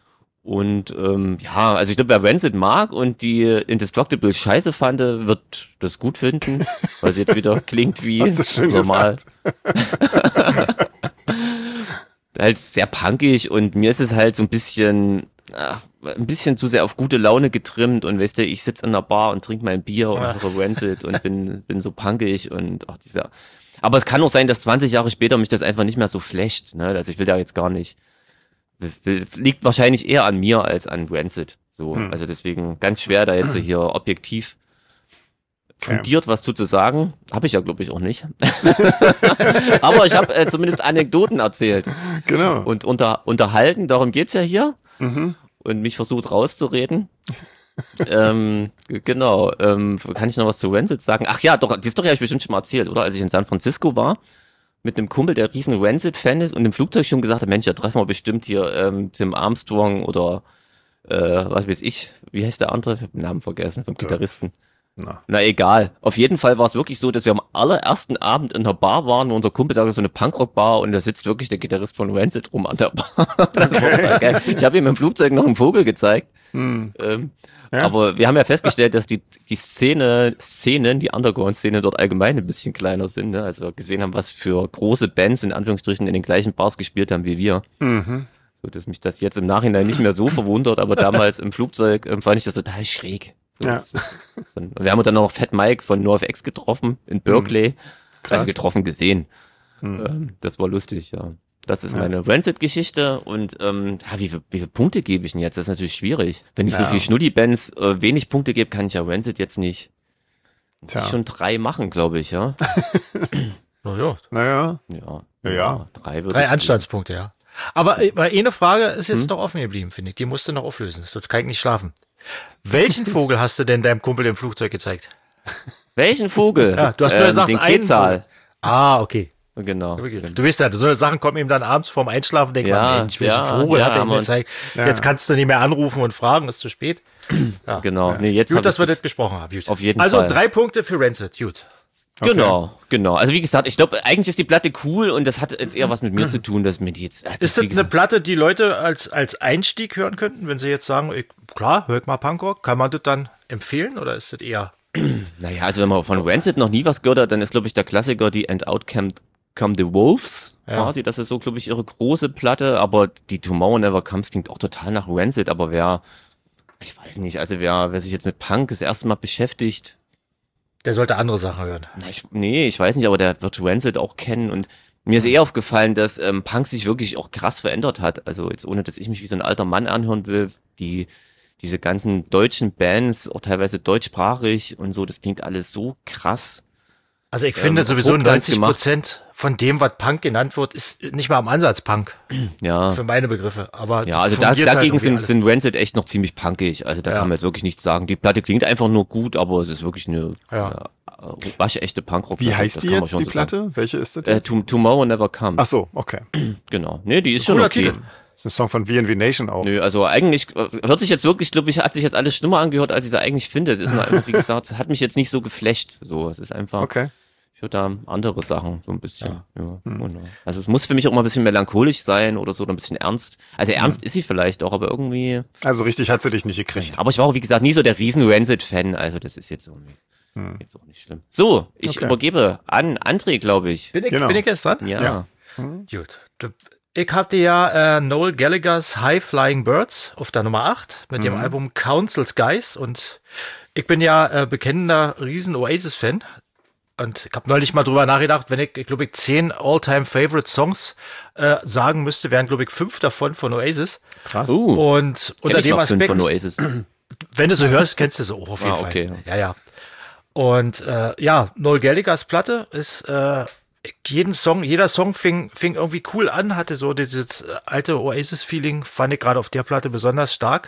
Und ähm, ja, also ich glaube, wer Rancid mag und die Indestructible scheiße fand, wird das gut finden, weil sie jetzt wieder klingt wie Hast du schön normal. halt sehr punkig und mir ist es halt so ein bisschen, ach, ein bisschen zu sehr auf gute Laune getrimmt und weißt du, ich sitze in einer Bar und trinke mein Bier und höre Rancid und bin, bin so punkig und ach, dieser, aber es kann auch sein, dass zwanzig Jahre später mich das einfach nicht mehr so flasht, ne, also ich will da jetzt gar nicht, will, liegt wahrscheinlich eher an mir als an Rancid, so, hm. also deswegen ganz schwer da jetzt hier objektiv fundiert was zu, zu sagen. Habe ich ja, glaube ich, auch nicht. Aber ich habe äh, zumindest Anekdoten erzählt. Genau. Und unter, unterhalten, darum geht's ja hier. Mhm. Und mich versucht rauszureden. ähm, genau. Ähm, kann ich noch was zu Rancid sagen? Ach ja, doch, die Story habe ich bestimmt schon mal erzählt, oder? Als ich in San Francisco war, mit einem Kumpel, der riesen Rancid-Fan ist und im Flugzeug schon gesagt hat, Mensch, da treffen wir bestimmt hier ähm, Tim Armstrong oder äh, was weiß ich. Wie heißt der andere? Ich habe den Namen vergessen, vom Gitarristen. Na. Na egal. Auf jeden Fall war es wirklich so, dass wir am allerersten Abend in der Bar waren, wo unser Kumpel sagt, so eine Punkrock-Bar und da sitzt wirklich der Gitarrist von Rancid rum an der Bar. Das war total geil. Ich habe ihm im Flugzeug noch einen Vogel gezeigt. Hm. Ähm, ja. Aber wir haben ja festgestellt, dass die die Szene, Szenen, die Underground-Szene dort allgemein ein bisschen kleiner sind. Ne? Also gesehen haben, was für große Bands in Anführungsstrichen in den gleichen Bars gespielt haben wie wir. Mhm. So, dass mich das jetzt im Nachhinein nicht mehr so verwundert, aber damals im Flugzeug ähm, fand ich das total schräg. So, ja. ist, dann, wir haben dann noch Fat Mike von NoFX getroffen in Berkeley. Mhm. Also getroffen, gesehen. Mhm. Ähm, das war lustig, ja. Das ist ja. meine Rancid-Geschichte und ähm, ja, wie, wie viele Punkte gebe ich denn jetzt? Das ist natürlich schwierig. Wenn ich ja. so viel Schnulli-Bands äh, wenig Punkte gebe, kann ich ja Rancid jetzt nicht. Muss ich schon drei machen, glaube ich, ja. Naja. Naja. Ja. Ja. ja. Drei, drei Anstandspunkte, ja. Aber, aber eine Frage ist jetzt hm? noch offen geblieben, finde ich. Die musst du noch auflösen, sonst kann ich nicht schlafen. Welchen Vogel hast du denn deinem Kumpel im Flugzeug gezeigt? Welchen Vogel? Ja, du hast nur ähm, gesagt, den Quetzal. Ah, okay. Genau. Du weißt ja, so eine Sachen kommen ihm dann abends vorm Einschlafen, denkt ja, man, Mensch, welchen ja, Vogel ja, hat er ihm gezeigt? Ja. Jetzt kannst du nicht mehr anrufen und fragen, ist zu spät. Ja. Genau. Ja. Nee, jetzt gut, dass wir das besprochen haben. Gut. Auf jeden also Fall. Also drei Punkte für Rancid, gut. Okay. Genau, genau. Also wie gesagt, ich glaube, eigentlich ist die Platte cool und das hat jetzt eher was mit mir zu tun, dass mir die jetzt... Das ist das eine Platte, die Leute als, als Einstieg hören könnten, wenn sie jetzt sagen, ich, klar, hör ich mal Punkrock, kann man das dann empfehlen oder ist das eher... Naja, also wenn man von Rancid noch nie was gehört hat, dann ist, glaube ich, der Klassiker die And Out Come, Come the Wolves, ja. quasi. Das ist so, glaube ich, ihre große Platte, aber die Tomorrow Never Comes klingt auch total nach Rancid, aber wer, ich weiß nicht, also wer, wer sich jetzt mit Punk das erste Mal beschäftigt, der sollte andere Sachen hören. Na, ich, nee, ich weiß nicht, aber der wird Rancid auch kennen und mir ist eher aufgefallen, dass ähm, Punk sich wirklich auch krass verändert hat. Also jetzt ohne, dass ich mich wie so ein alter Mann anhören will, die diese ganzen deutschen Bands, auch teilweise deutschsprachig und so, das klingt alles so krass. Also ich finde ähm, sowieso neunzig Prozent von dem, was Punk genannt wird, ist nicht mal am Ansatz Punk. Ja. Für meine Begriffe. Aber ja, also da, dagegen halt sind, sind Rancid echt noch ziemlich punkig. Also da ja. kann man jetzt wirklich nichts sagen. Die Platte klingt einfach nur gut, aber es ist wirklich eine, ja. eine waschechte Punkrock. Wie heißt die jetzt, die so Platte? Sagen. Welche ist das jetzt? Äh, Tomorrow Never Comes. Ach so, okay. Genau. Nee, die ist schon okay. Titel. Das ist ein Song von V and V Nation auch. Nö, also eigentlich hört sich jetzt wirklich, glaube ich, hat sich jetzt alles schlimmer angehört, als ich es eigentlich finde. Es ist nur einfach, wie gesagt, es hat mich jetzt nicht so geflasht. So, es ist einfach... Okay. Ich höre da andere Sachen so ein bisschen. Ja. Ja, mhm. Also es muss für mich auch mal ein bisschen melancholisch sein oder so, oder ein bisschen ernst. Also ernst mhm. ist sie vielleicht auch, aber irgendwie... Also richtig hat sie dich nicht gekriegt. Aber ich war auch, wie gesagt, nie so der riesen Rancid-Fan, also das ist jetzt irgendwie mhm. jetzt auch nicht schlimm. So, ich okay. übergebe an André, glaube ich. Bin ich, genau. bin ich jetzt dran? Ja. ja. Mhm. Gut. Ich hatte ja äh, Noel Gallagher's High Flying Birds auf der Nummer acht mit mhm. dem Album Council Skies und ich bin ja äh, bekennender riesen Oasis-Fan. Und ich habe neulich mal drüber nachgedacht, wenn ich, ich glaube ich, zehn All-Time-Favorite-Songs äh, sagen müsste, wären, glaube ich, fünf davon von Oasis. Krass. Uh, und unter dem Aspekt, von Oasis. Wenn du so hörst, kennst du so auch auf jeden ah, okay. Fall. Ja, ja. Und äh, ja, Noel Gallaghers Platte ist äh, jeden Song, jeder Song fing, fing irgendwie cool an, hatte so dieses alte Oasis-Feeling, fand ich gerade auf der Platte besonders stark.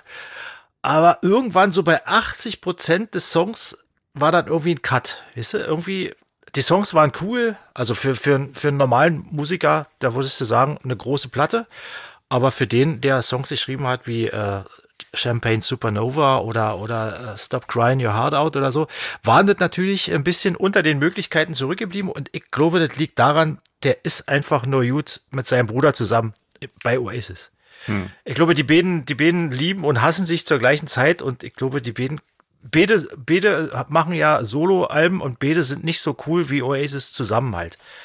Aber irgendwann so bei achtzig Prozent des Songs war dann irgendwie ein Cut, weißt du, irgendwie, die Songs waren cool, also für, für, für einen normalen Musiker, da würdest du sagen, eine große Platte, aber für den, der Songs geschrieben hat, wie äh, Champagne Supernova oder, oder uh, Stop Crying Your Heart Out oder so, waren das natürlich ein bisschen unter den Möglichkeiten zurückgeblieben und ich glaube, das liegt daran, der ist einfach nur gut mit seinem Bruder zusammen bei Oasis. Hm. Ich glaube, die beiden, die beiden lieben und hassen sich zur gleichen Zeit und ich glaube, die beiden Beide, beide machen ja Solo-Alben und beide sind nicht so cool wie Oasis zusammen halt.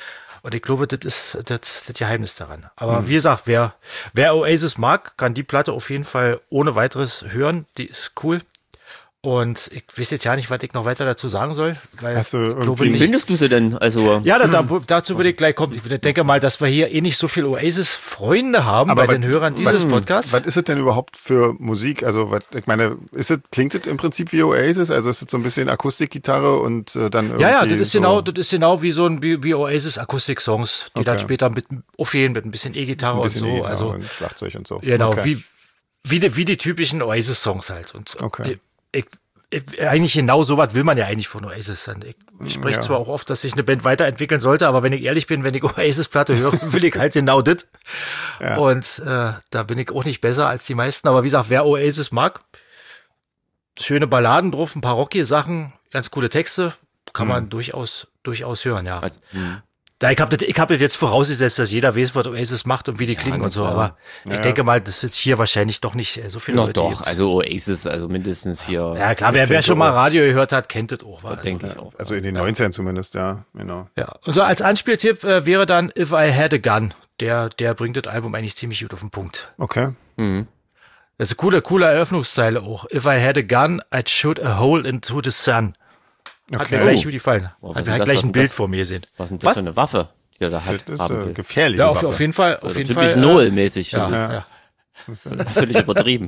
Und ich glaube, das ist das, das Geheimnis daran. Aber hm. wie gesagt, wer, wer Oasis mag, kann die Platte auf jeden Fall ohne weiteres hören. Die ist cool. Und ich weiß jetzt ja nicht, was ich noch weiter dazu sagen soll. Weil also, glaube wie nicht, findest du sie denn? Also ja, da, da, dazu würde ich gleich kommen. Ich denke mal, dass wir hier eh nicht so viel Oasis-Freunde haben aber bei was, den Hörern dieses was, Podcasts. Was ist es denn überhaupt für Musik? Also, was, ich meine, ist es, klingt es im Prinzip wie Oasis? Also ist es so ein bisschen Akustikgitarre und äh, dann irgendwie Ja, ja, das ist so genau, das ist genau wie so ein wie, wie Oasis Akustik-Songs, die okay. dann später mit aufgehen mit ein bisschen E-Gitarre und so, E-Gitarre also und Schlagzeug und so. genau, okay. wie wie die, wie die typischen Oasis-Songs halt. Und okay. ich, ich, eigentlich genau sowas will man ja eigentlich von Oasis. Ich, ich spreche ja. zwar auch oft, dass sich eine Band weiterentwickeln sollte, aber wenn ich ehrlich bin, wenn ich Oasis-Platte höre, will ich halt genau das. Ja. Und äh, da bin ich auch nicht besser als die meisten. Aber wie gesagt, wer Oasis mag, schöne Balladen drauf, ein paar rockige Sachen, ganz coole Texte, kann man mhm. durchaus durchaus hören, ja. Also, da, ich habe das, ich hab das jetzt vorausgesetzt, dass jeder weiß, was Oasis macht und wie die ja, klingen und so, aber ja. ich denke mal, das ist hier wahrscheinlich doch nicht so viele no, Leute doch, gibt. also Oasis, also mindestens hier. Ja klar, wer, wer schon mal Radio gehört hat, kennt das auch. Das also, denke ich auch. Also in den ja. neunzigern zumindest, ja, genau. Ja, und so als Anspieltipp äh, wäre dann If I Had a Gun. Der, der bringt das Album eigentlich ziemlich gut auf den Punkt. Okay. Mhm. Das ist eine coole, coole Eröffnungszeile auch. If I had a gun, I'd shoot a hole into the sun. Hat okay. mir gleich gut gefallen. Oh, hat mir halt gleich was ein Bild das, vor mir gesehen. Was ist denn das was? für eine Waffe, die er da hat? Das ist äh, gefährlich. Ja, auf, auf jeden Fall. Auf jeden typisch Fall, Null-mäßig. Ja, ja. ja. Völlig übertrieben.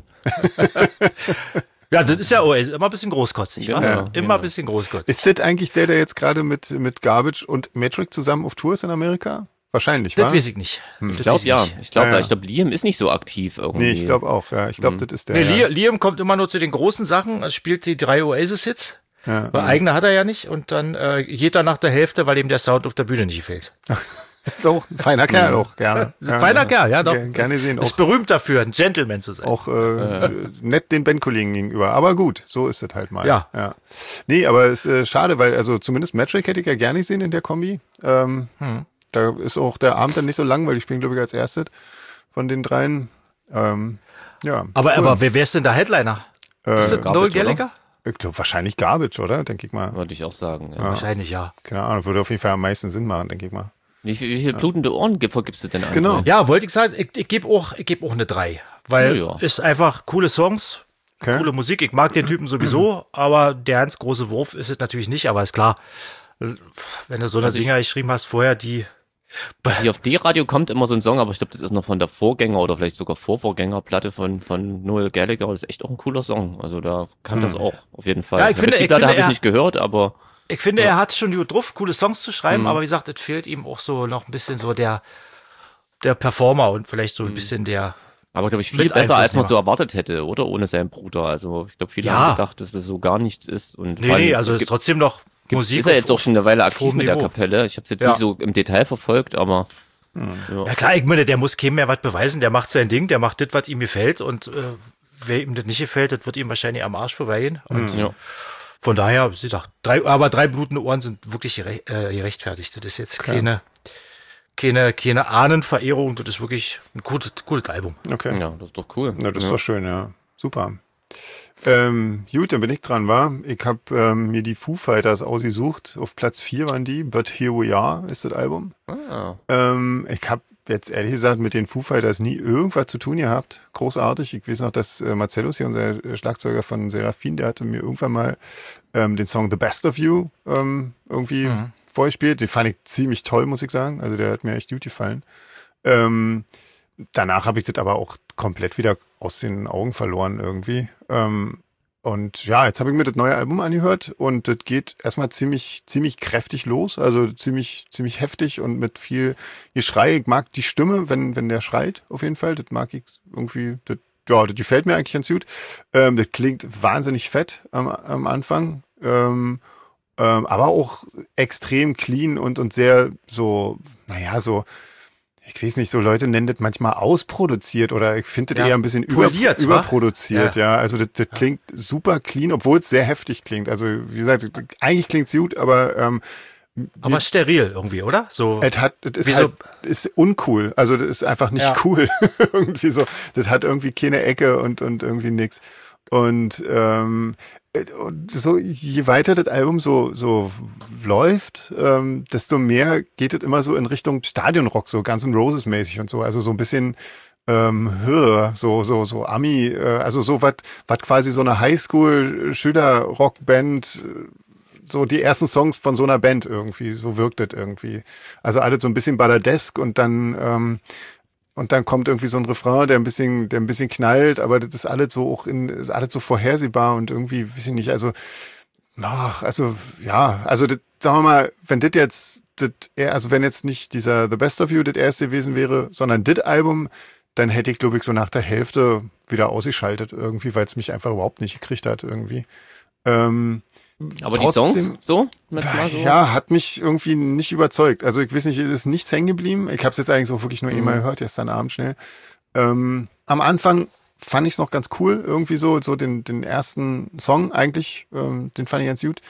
Ja, das ist ja Oasis. Immer ein bisschen großkotzig, ja, wa? Ja, Immer genau. ein bisschen großkotzig. Ist das eigentlich der, der jetzt gerade mit, mit Garbage und Metric zusammen auf Tour ist in Amerika? Wahrscheinlich, das wa? weiß ich nicht. Hm. Ich glaube, ja. Ich glaube, ja, ja. ich glaube, Liam ist nicht so aktiv irgendwie. Nee, ich glaube auch, ja. Ich glaube, hm. das ist der. Nee, ja. Liam kommt immer nur zu den großen Sachen, er spielt die drei Oasis-Hits. Ja. Weil eigene hat er ja nicht und dann äh, geht er nach der Hälfte, weil ihm der Sound auf der Bühne nicht gefällt. Ist auch ein feiner Kerl auch, gerne. Ja, feiner ja, Kerl, ja doch. Gerne sehen. Ist berühmt dafür, ein Gentleman zu sein. Auch äh, äh. nett den Bandkollegen gegenüber. Aber gut, so ist es halt mal. Ja. ja. Nee, aber es ist äh, schade, weil also zumindest Metric hätte ich ja gerne gesehen in der Kombi. Ähm, hm. Da ist auch der Abend dann nicht so lang, weil die spielen, glaube ich, als erstes von den dreien. Ähm, ja. Aber, cool. aber wer wer ist denn der Headliner? Äh, ist das Noel Gallagher? Ich glaube, wahrscheinlich Garbage, oder? Denke ich mal. Würde ich auch sagen. Ja. Ja. Wahrscheinlich, ja. Keine Ahnung, würde auf jeden Fall am meisten Sinn machen, denke ich mal. Wie, wie viele blutende Ohrengipfel gibst du denn eigentlich? Genau. Ja, wollte ich sagen, ich, ich gebe auch, ich geb auch eine drei. Weil ja, ja. ist einfach coole Songs, okay. coole Musik. Ich mag den Typen sowieso, aber der ganz große Wurf ist es natürlich nicht. Aber ist klar, wenn du so eine also Singer geschrieben hast vorher, die... Hier auf D-Radio kommt immer so ein Song, aber ich glaube, das ist noch von der Vorgänger- oder vielleicht sogar Vorvorgängerplatte von, von Noel Gallagher. Das ist echt auch ein cooler Song. Also da kann hm. das auch, auf jeden Fall. Ja, ich finde, die ich Platte finde, habe ich nicht gehört, aber... Ich finde, ja. er hat schon gut drauf, coole Songs zu schreiben, Mhm. aber wie gesagt, es fehlt ihm auch so noch ein bisschen so der, der Performer und vielleicht so ein bisschen der... Aber glaube ich viel besser, als man so erwartet hätte, oder? Ohne seinen Bruder. Also ich glaube, viele Ja. haben gedacht, dass das so gar nichts ist. Und Nee, nee, also es ist trotzdem noch Musik. Ist er jetzt auf, auch schon eine Weile aktiv mit der Niveau. Kapelle. Ich habe es jetzt Ja. nicht so im Detail verfolgt, aber... Ja. ja klar, ich meine, der muss keinem mehr was beweisen, der macht sein Ding, der macht das, was ihm gefällt und äh, wer ihm das nicht gefällt, das wird ihm wahrscheinlich am Arsch vorbeigehen. Und Ja. von daher, sie sagt, drei, aber drei blutende Ohren sind wirklich gere äh, gerechtfertigt. Das ist jetzt Klar. keine, keine, keine Ahnenverehrung, das ist wirklich ein gutes, gutes Album. Okay. Ja, das ist doch cool. Na, das ist ja. doch schön, ja. Super. Ähm, gut, dann bin ich dran, war. Ich habe ähm, mir die Foo Fighters ausgesucht. Auf Platz vier waren die. But Here We Are ist das Album. Ah. Ähm, ich habe jetzt ehrlich gesagt mit den Foo Fighters nie irgendwas zu tun gehabt. Großartig. Ich weiß noch, dass äh, Marcellus hier, unser Schlagzeuger von Seraphin, der hatte mir irgendwann mal ähm, den Song The Best of You ähm, irgendwie mhm. vorgespielt. Den fand ich ziemlich toll, muss ich sagen. Also der hat mir echt gut gefallen. Ähm, danach habe ich das aber auch komplett wieder aus den Augen verloren irgendwie. Ähm, und ja, jetzt habe ich mir das neue Album angehört und das geht erstmal ziemlich, ziemlich kräftig los, also ziemlich, ziemlich heftig und mit viel Geschrei. Ich mag die Stimme, wenn, wenn der schreit, auf jeden Fall. Das mag ich irgendwie, das, ja, das gefällt mir eigentlich ganz gut. Ähm, das klingt wahnsinnig fett am, am Anfang. Ähm, ähm, aber auch extrem clean und, und sehr so, naja, so, ich weiß nicht, so Leute nennen das manchmal ausproduziert oder ich finde das Ja, eher ein bisschen über, poliert, wa? überproduziert, ja. Ja. ja. Also das, das klingt super clean, obwohl es sehr heftig klingt. Also wie gesagt, eigentlich klingt's gut, aber ähm, Aber steril irgendwie, oder? So. es hat, es ist Wieso? halt, ist uncool. Also das ist einfach nicht Ja. cool. irgendwie so. Das hat irgendwie keine Ecke und, und irgendwie nix. Und ähm, Und so, je weiter das Album so, so läuft, ähm, desto mehr geht es immer so in Richtung Stadionrock, so Guns N' Roses mäßig und so. Also so ein bisschen ähm, höher, so, so, so Ami, äh, also so was, was quasi so eine Highschool-Schüler-Rockband, so die ersten Songs von so einer Band irgendwie, so wirkt das irgendwie. Also alles so ein bisschen balladesk und dann, ähm, und dann kommt irgendwie so ein Refrain, der ein bisschen, der ein bisschen knallt, aber das ist alles so auch in, ist alles so vorhersehbar und irgendwie, weiß ich nicht, also, ach, also, ja, also, das, sagen wir mal, wenn das jetzt, das, also wenn jetzt nicht dieser The Best of You das erste gewesen wäre, sondern das Album, dann hätte ich, glaube ich, so nach der Hälfte wieder ausgeschaltet irgendwie, weil es mich einfach überhaupt nicht gekriegt hat irgendwie. Ähm, Aber trotzdem, die Songs, so? Jetzt mal so? Ja, hat mich irgendwie nicht überzeugt. Also ich weiß nicht, es ist nichts hängen geblieben. Ich habe es jetzt eigentlich so wirklich nur mhm. einmal gehört, gestern Abend schnell. Ähm, am Anfang fand ich es noch ganz cool, irgendwie so, so den, den ersten Song eigentlich, ähm, den fand ich ganz gut.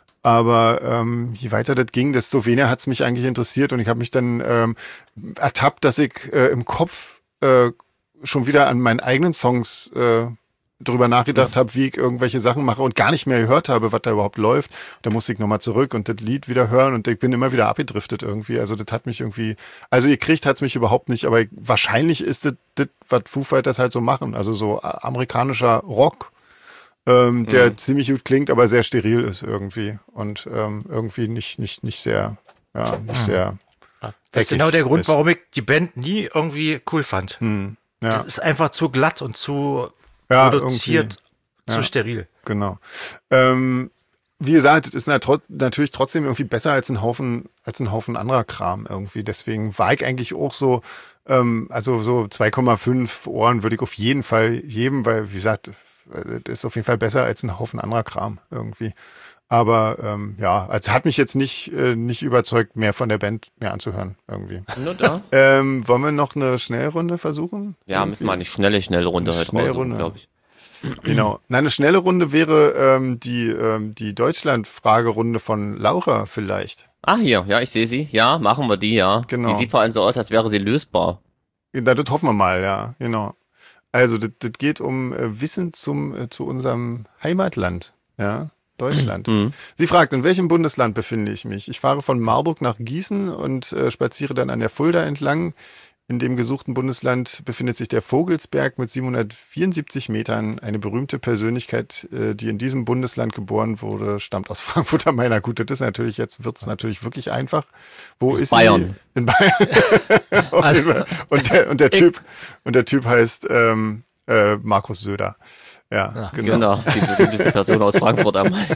Aber ähm, je weiter das ging, desto weniger hat es mich eigentlich interessiert und ich habe mich dann ähm, ertappt, dass ich äh, im Kopf äh, schon wieder an meinen eigenen Songs äh, drüber nachgedacht habe, wie ich irgendwelche Sachen mache und gar nicht mehr gehört habe, was da überhaupt läuft. Da musste ich nochmal zurück und das Lied wieder hören und ich bin immer wieder abgedriftet irgendwie. Also das hat mich irgendwie, also gekriegt hat es mich überhaupt nicht, aber ich, wahrscheinlich ist das, das, was Foo Fighters halt so machen. Also so amerikanischer Rock, ähm, der mhm. ziemlich gut klingt, aber sehr steril ist irgendwie und ähm, irgendwie nicht, nicht, nicht sehr, ja, nicht mhm. sehr. Das ist genau der Grund, ist. warum ich die Band nie irgendwie cool fand. Hm, ja. Das ist einfach zu glatt und zu ja, produziert, zu ja, steril. Genau. Ähm, wie gesagt, es ist natürlich trotzdem irgendwie besser als ein Haufen, als ein Haufen anderer Kram irgendwie. Deswegen war ich eigentlich auch so, ähm, also so zwei Komma fünf Ohren würde ich auf jeden Fall geben, weil, wie gesagt, das ist auf jeden Fall besser als ein Haufen anderer Kram irgendwie. Aber ähm, ja, also hat mich jetzt nicht, äh, nicht überzeugt, mehr von der Band mehr anzuhören irgendwie. Nur da. Ähm, wollen wir noch eine Schnellrunde versuchen? Ja, irgendwie? Müssen wir eine schnelle, schnelle Runde halt raussuchen, glaube ich. Genau. Na, eine schnelle Runde wäre ähm, die, ähm, die Deutschland-Fragerunde von Laura vielleicht. Ah, hier, ja, ich sehe sie. Ja, machen wir die, ja. Genau. Die sieht vor allem so aus, als wäre sie lösbar. Ja, das hoffen wir mal, ja, genau. Also, das, das geht um äh, Wissen zum, äh, zu unserem Heimatland, ja. Deutschland. Mhm. Sie fragt, in welchem Bundesland befinde ich mich? Ich fahre von Marburg nach Gießen und äh, spaziere dann an der Fulda entlang. In dem gesuchten Bundesland befindet sich der Vogelsberg mit siebenhundertvierundsiebzig Metern. Eine berühmte Persönlichkeit, äh, die in diesem Bundesland geboren wurde, stammt aus Frankfurt am Main. Na gut, das ist natürlich, jetzt wird es natürlich wirklich einfach. Wo ist Bayern. sie? In Bayern. also, und, der, und der Typ, und der Typ heißt ähm, äh, Markus Söder. Ja, ja, genau. genau. Die berühmteste Person aus Frankfurt am Main.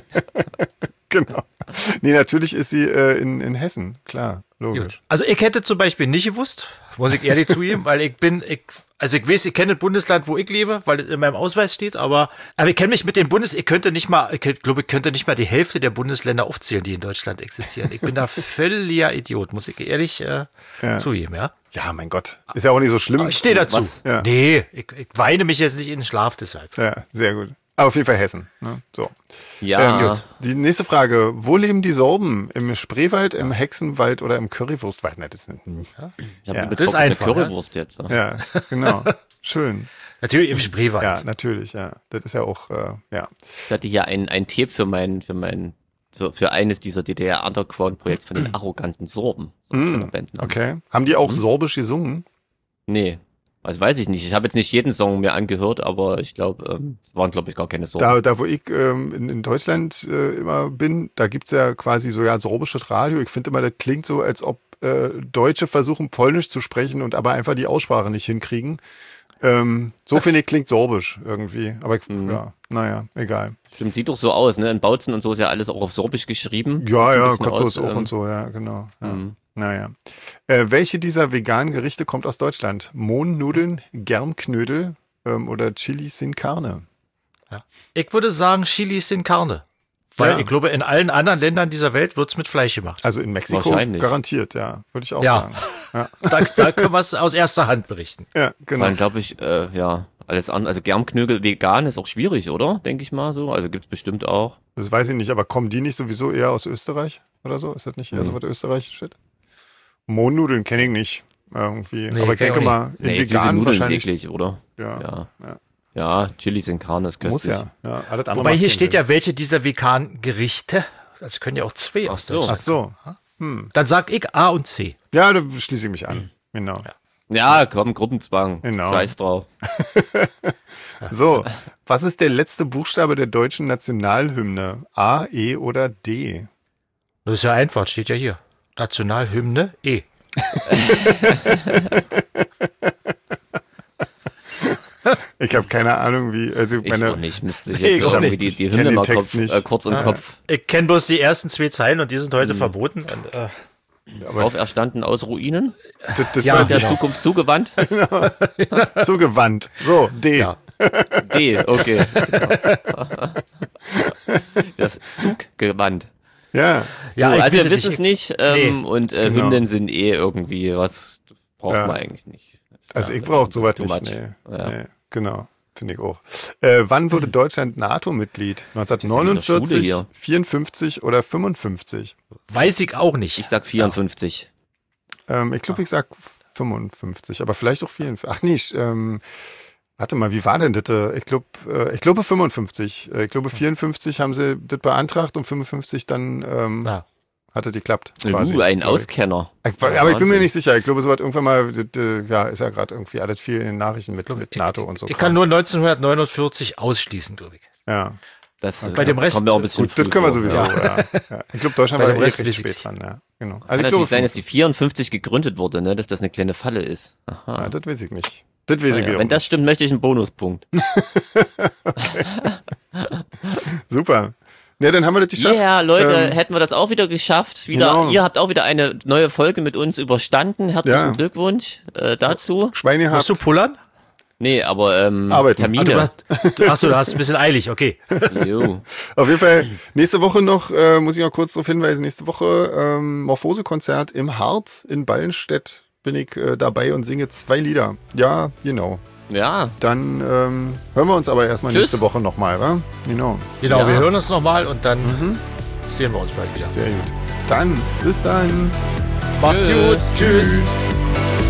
Genau. Nee, natürlich ist sie äh, in, in Hessen, klar, logisch. Gut. Also ich hätte zum Beispiel nicht gewusst, muss ich ehrlich zugeben, weil ich bin, ich, also ich weiß, ich kenne das Bundesland, wo ich lebe, weil es in meinem Ausweis steht, aber, aber ich kenne mich mit den Bundes, ich könnte nicht mal, ich glaube, ich könnte nicht mal die Hälfte der Bundesländer aufzählen, die in Deutschland existieren. Ich bin da völliger Idiot, muss ich ehrlich äh, ja. zugeben, ja. Ja, mein Gott. Ist ja auch nicht so schlimm. Aber ich stehe dazu. Ja. Nee, ich, ich weine mich jetzt nicht in den Schlaf deshalb. Ja, sehr gut. Aber auf jeden Fall Hessen. Ne? So. Ja. Ähm, gut. Die nächste Frage. Wo leben die Sorben? Im Spreewald, im Hexenwald oder im Currywurstwald? Nein, das ist, hm. ja. Ich habe ja. Das ist einfach, eine Currywurst ja? jetzt. Ja, genau. Schön. Natürlich im Spreewald. Ja, natürlich, ja. Das ist ja auch, äh, ja. Ich hatte hier einen, einen Tipp für mein, für mein, für, für eines dieser D D R-Underground-Projekts von den arroganten Sorben. So mm, okay. Haben die auch mhm. sorbisch gesungen? Nee. Also weiß ich nicht. Ich habe jetzt nicht jeden Song mir angehört, aber ich glaube, ähm, es waren, glaube ich, gar keine Sorben. Da, da wo ich ähm, in, in Deutschland äh, immer bin, da gibt's ja quasi so ja sorbisches Radio. Ich finde immer, das klingt so, als ob äh, Deutsche versuchen, Polnisch zu sprechen und aber einfach die Aussprache nicht hinkriegen. Ähm, so finde ich, klingt sorbisch irgendwie. Aber ich, mhm. ja, naja, egal. Stimmt, sieht doch so aus, ne? In Bautzen und so ist ja alles auch auf Sorbisch geschrieben. Ja, ja, Cottbus auch ähm, und so, ja, genau. Ja. Mhm. Naja. Äh, welche dieser veganen Gerichte kommt aus Deutschland? Mohnnudeln, Germknödel ähm, oder Chili sin Carne? Ja. Ich würde sagen Chili sin Carne. Weil ja. ich glaube, in allen anderen Ländern dieser Welt wird es mit Fleisch gemacht. Also in Mexiko garantiert, ja. Würde ich auch ja. sagen. Ja. Da, da können wir es aus erster Hand berichten. Ja, genau. Dann glaube ich, äh, ja, alles andere. Also Germknödel vegan ist auch schwierig, oder? Denke ich mal so. Also gibt's bestimmt auch. Das weiß ich nicht, aber kommen die nicht sowieso eher aus Österreich oder so? Ist das nicht eher mhm. so was österreichisches Shit? Mohnnudeln kenne ich nicht irgendwie. Nee, aber ich denke mal, in nee, vegan Nudeln wahrscheinlich. Wirklich, oder? Ja. ja. ja. Ja, Chilis in Carne ist Muss köstlich. ja. ja alles andere Wobei macht hier keinen steht Sinn. ja, welche dieser veganen Gerichte. Also können ja auch zwei aus so. Ach so. Dann sag ich A und C. Ja, da schließe ich mich an. Genau. Ja, komm, Gruppenzwang. Genau. Scheiß drauf. So, was ist der letzte Buchstabe der deutschen Nationalhymne? A, E oder D? Das ist ja einfach, steht ja hier. Nationalhymne E. Ich habe keine Ahnung, wie. Also Ich meine, auch nicht. Müsste ich Nee, jetzt ich auch irgendwie nicht. die, die Ich kenn Hymne den mal Text Kopf, nicht. äh, kurz im Ah. Kopf. Ich kenne bloß die ersten zwei Zeilen und die sind heute verboten. Und, äh, Auferstanden aus Ruinen. das, das Ja, war Der genau. Zukunft zugewandt. zugewandt. So, D. ja. D, okay. Das Zuggewand. Ja. Ja, so, ich also wir wisse wissen es nicht. Ähm, Nee. und äh, Genau. Hymnen sind eh irgendwie was braucht Ja. man eigentlich nicht. Das ist Also ja ich brauche sowas too nicht. much. Nee. Ja. Nee. Genau. Finde ich auch. Äh, wann wurde Deutschland NATO-Mitglied? neunzehnhundertneunundvierzig, hier. vierundfünfzig oder fünfundfünfzig? Weiß ich auch nicht. Ich sag vierundfünfzig. Ähm, ich glaube, ich sag fünfundfünfzig, aber vielleicht auch vierundfünfzig. Ach nee, ähm, warte mal, wie war denn das? Ich glaube, äh, ich glaube fünfundfünfzig. Äh, Ich glaube vierundfünfzig haben sie das beantragt und fünfundfünfzig dann ähm, Ja. hatte die geklappt. Uh, ein glaub ich. Auskenner. Ich, aber ich bin mir Wahnsinn. nicht sicher. Ich glaube, so was irgendwann mal, das, äh, ja, ist ja gerade irgendwie alles viel in den Nachrichten mit, mit NATO und so. Ich kann nur neunzehnhundertneunundvierzig ausschließen, glaube ich. ja. Das bei dem äh, Rest- kommen wir auch ein bisschen Gut, das früh können wir vor. sowieso. Ja. Ja. Ja. Ich glaube, Deutschland Bei war dem da eh Rest recht weiß ich's spät dran. Ja. Genau. Kann Also ich natürlich glaube, sein, dass die vierundfünfzig gegründet wurde, ne? Dass das eine kleine Falle ist. Aha. ja, das weiß ich nicht. Das weiß ich Ja, wiederum wenn das stimmt, möchte ich einen Bonuspunkt. nicht. Super. Ja, dann haben wir das geschafft. Ja, Leute, Ähm, hätten wir das auch wieder geschafft. Wieder, genau. Ihr habt auch wieder eine neue Folge mit uns überstanden. Herzlichen Ja. Glückwunsch äh, dazu. Schweine Musst habt. du pullern? Nee, aber ähm, Arbeiten. Ah, du Termine. hast, du, achso, du hast ein bisschen eilig, okay. Jo. Auf jeden Fall nächste Woche noch, äh, muss ich noch kurz darauf hinweisen, nächste Woche ähm, Morphose-Konzert im Harz in Ballenstedt bin ich äh, dabei und singe zwei Lieder. Ja, genau. Ja, Dann ähm, hören wir uns aber erstmal Tschüss. nächste Woche nochmal, wa? Genau. Genau, Ja. wir hören uns nochmal und dann sehen wir uns bald wieder. Sehr gut. Dann, bis dann. Macht's Tschüss. gut. Tschüss.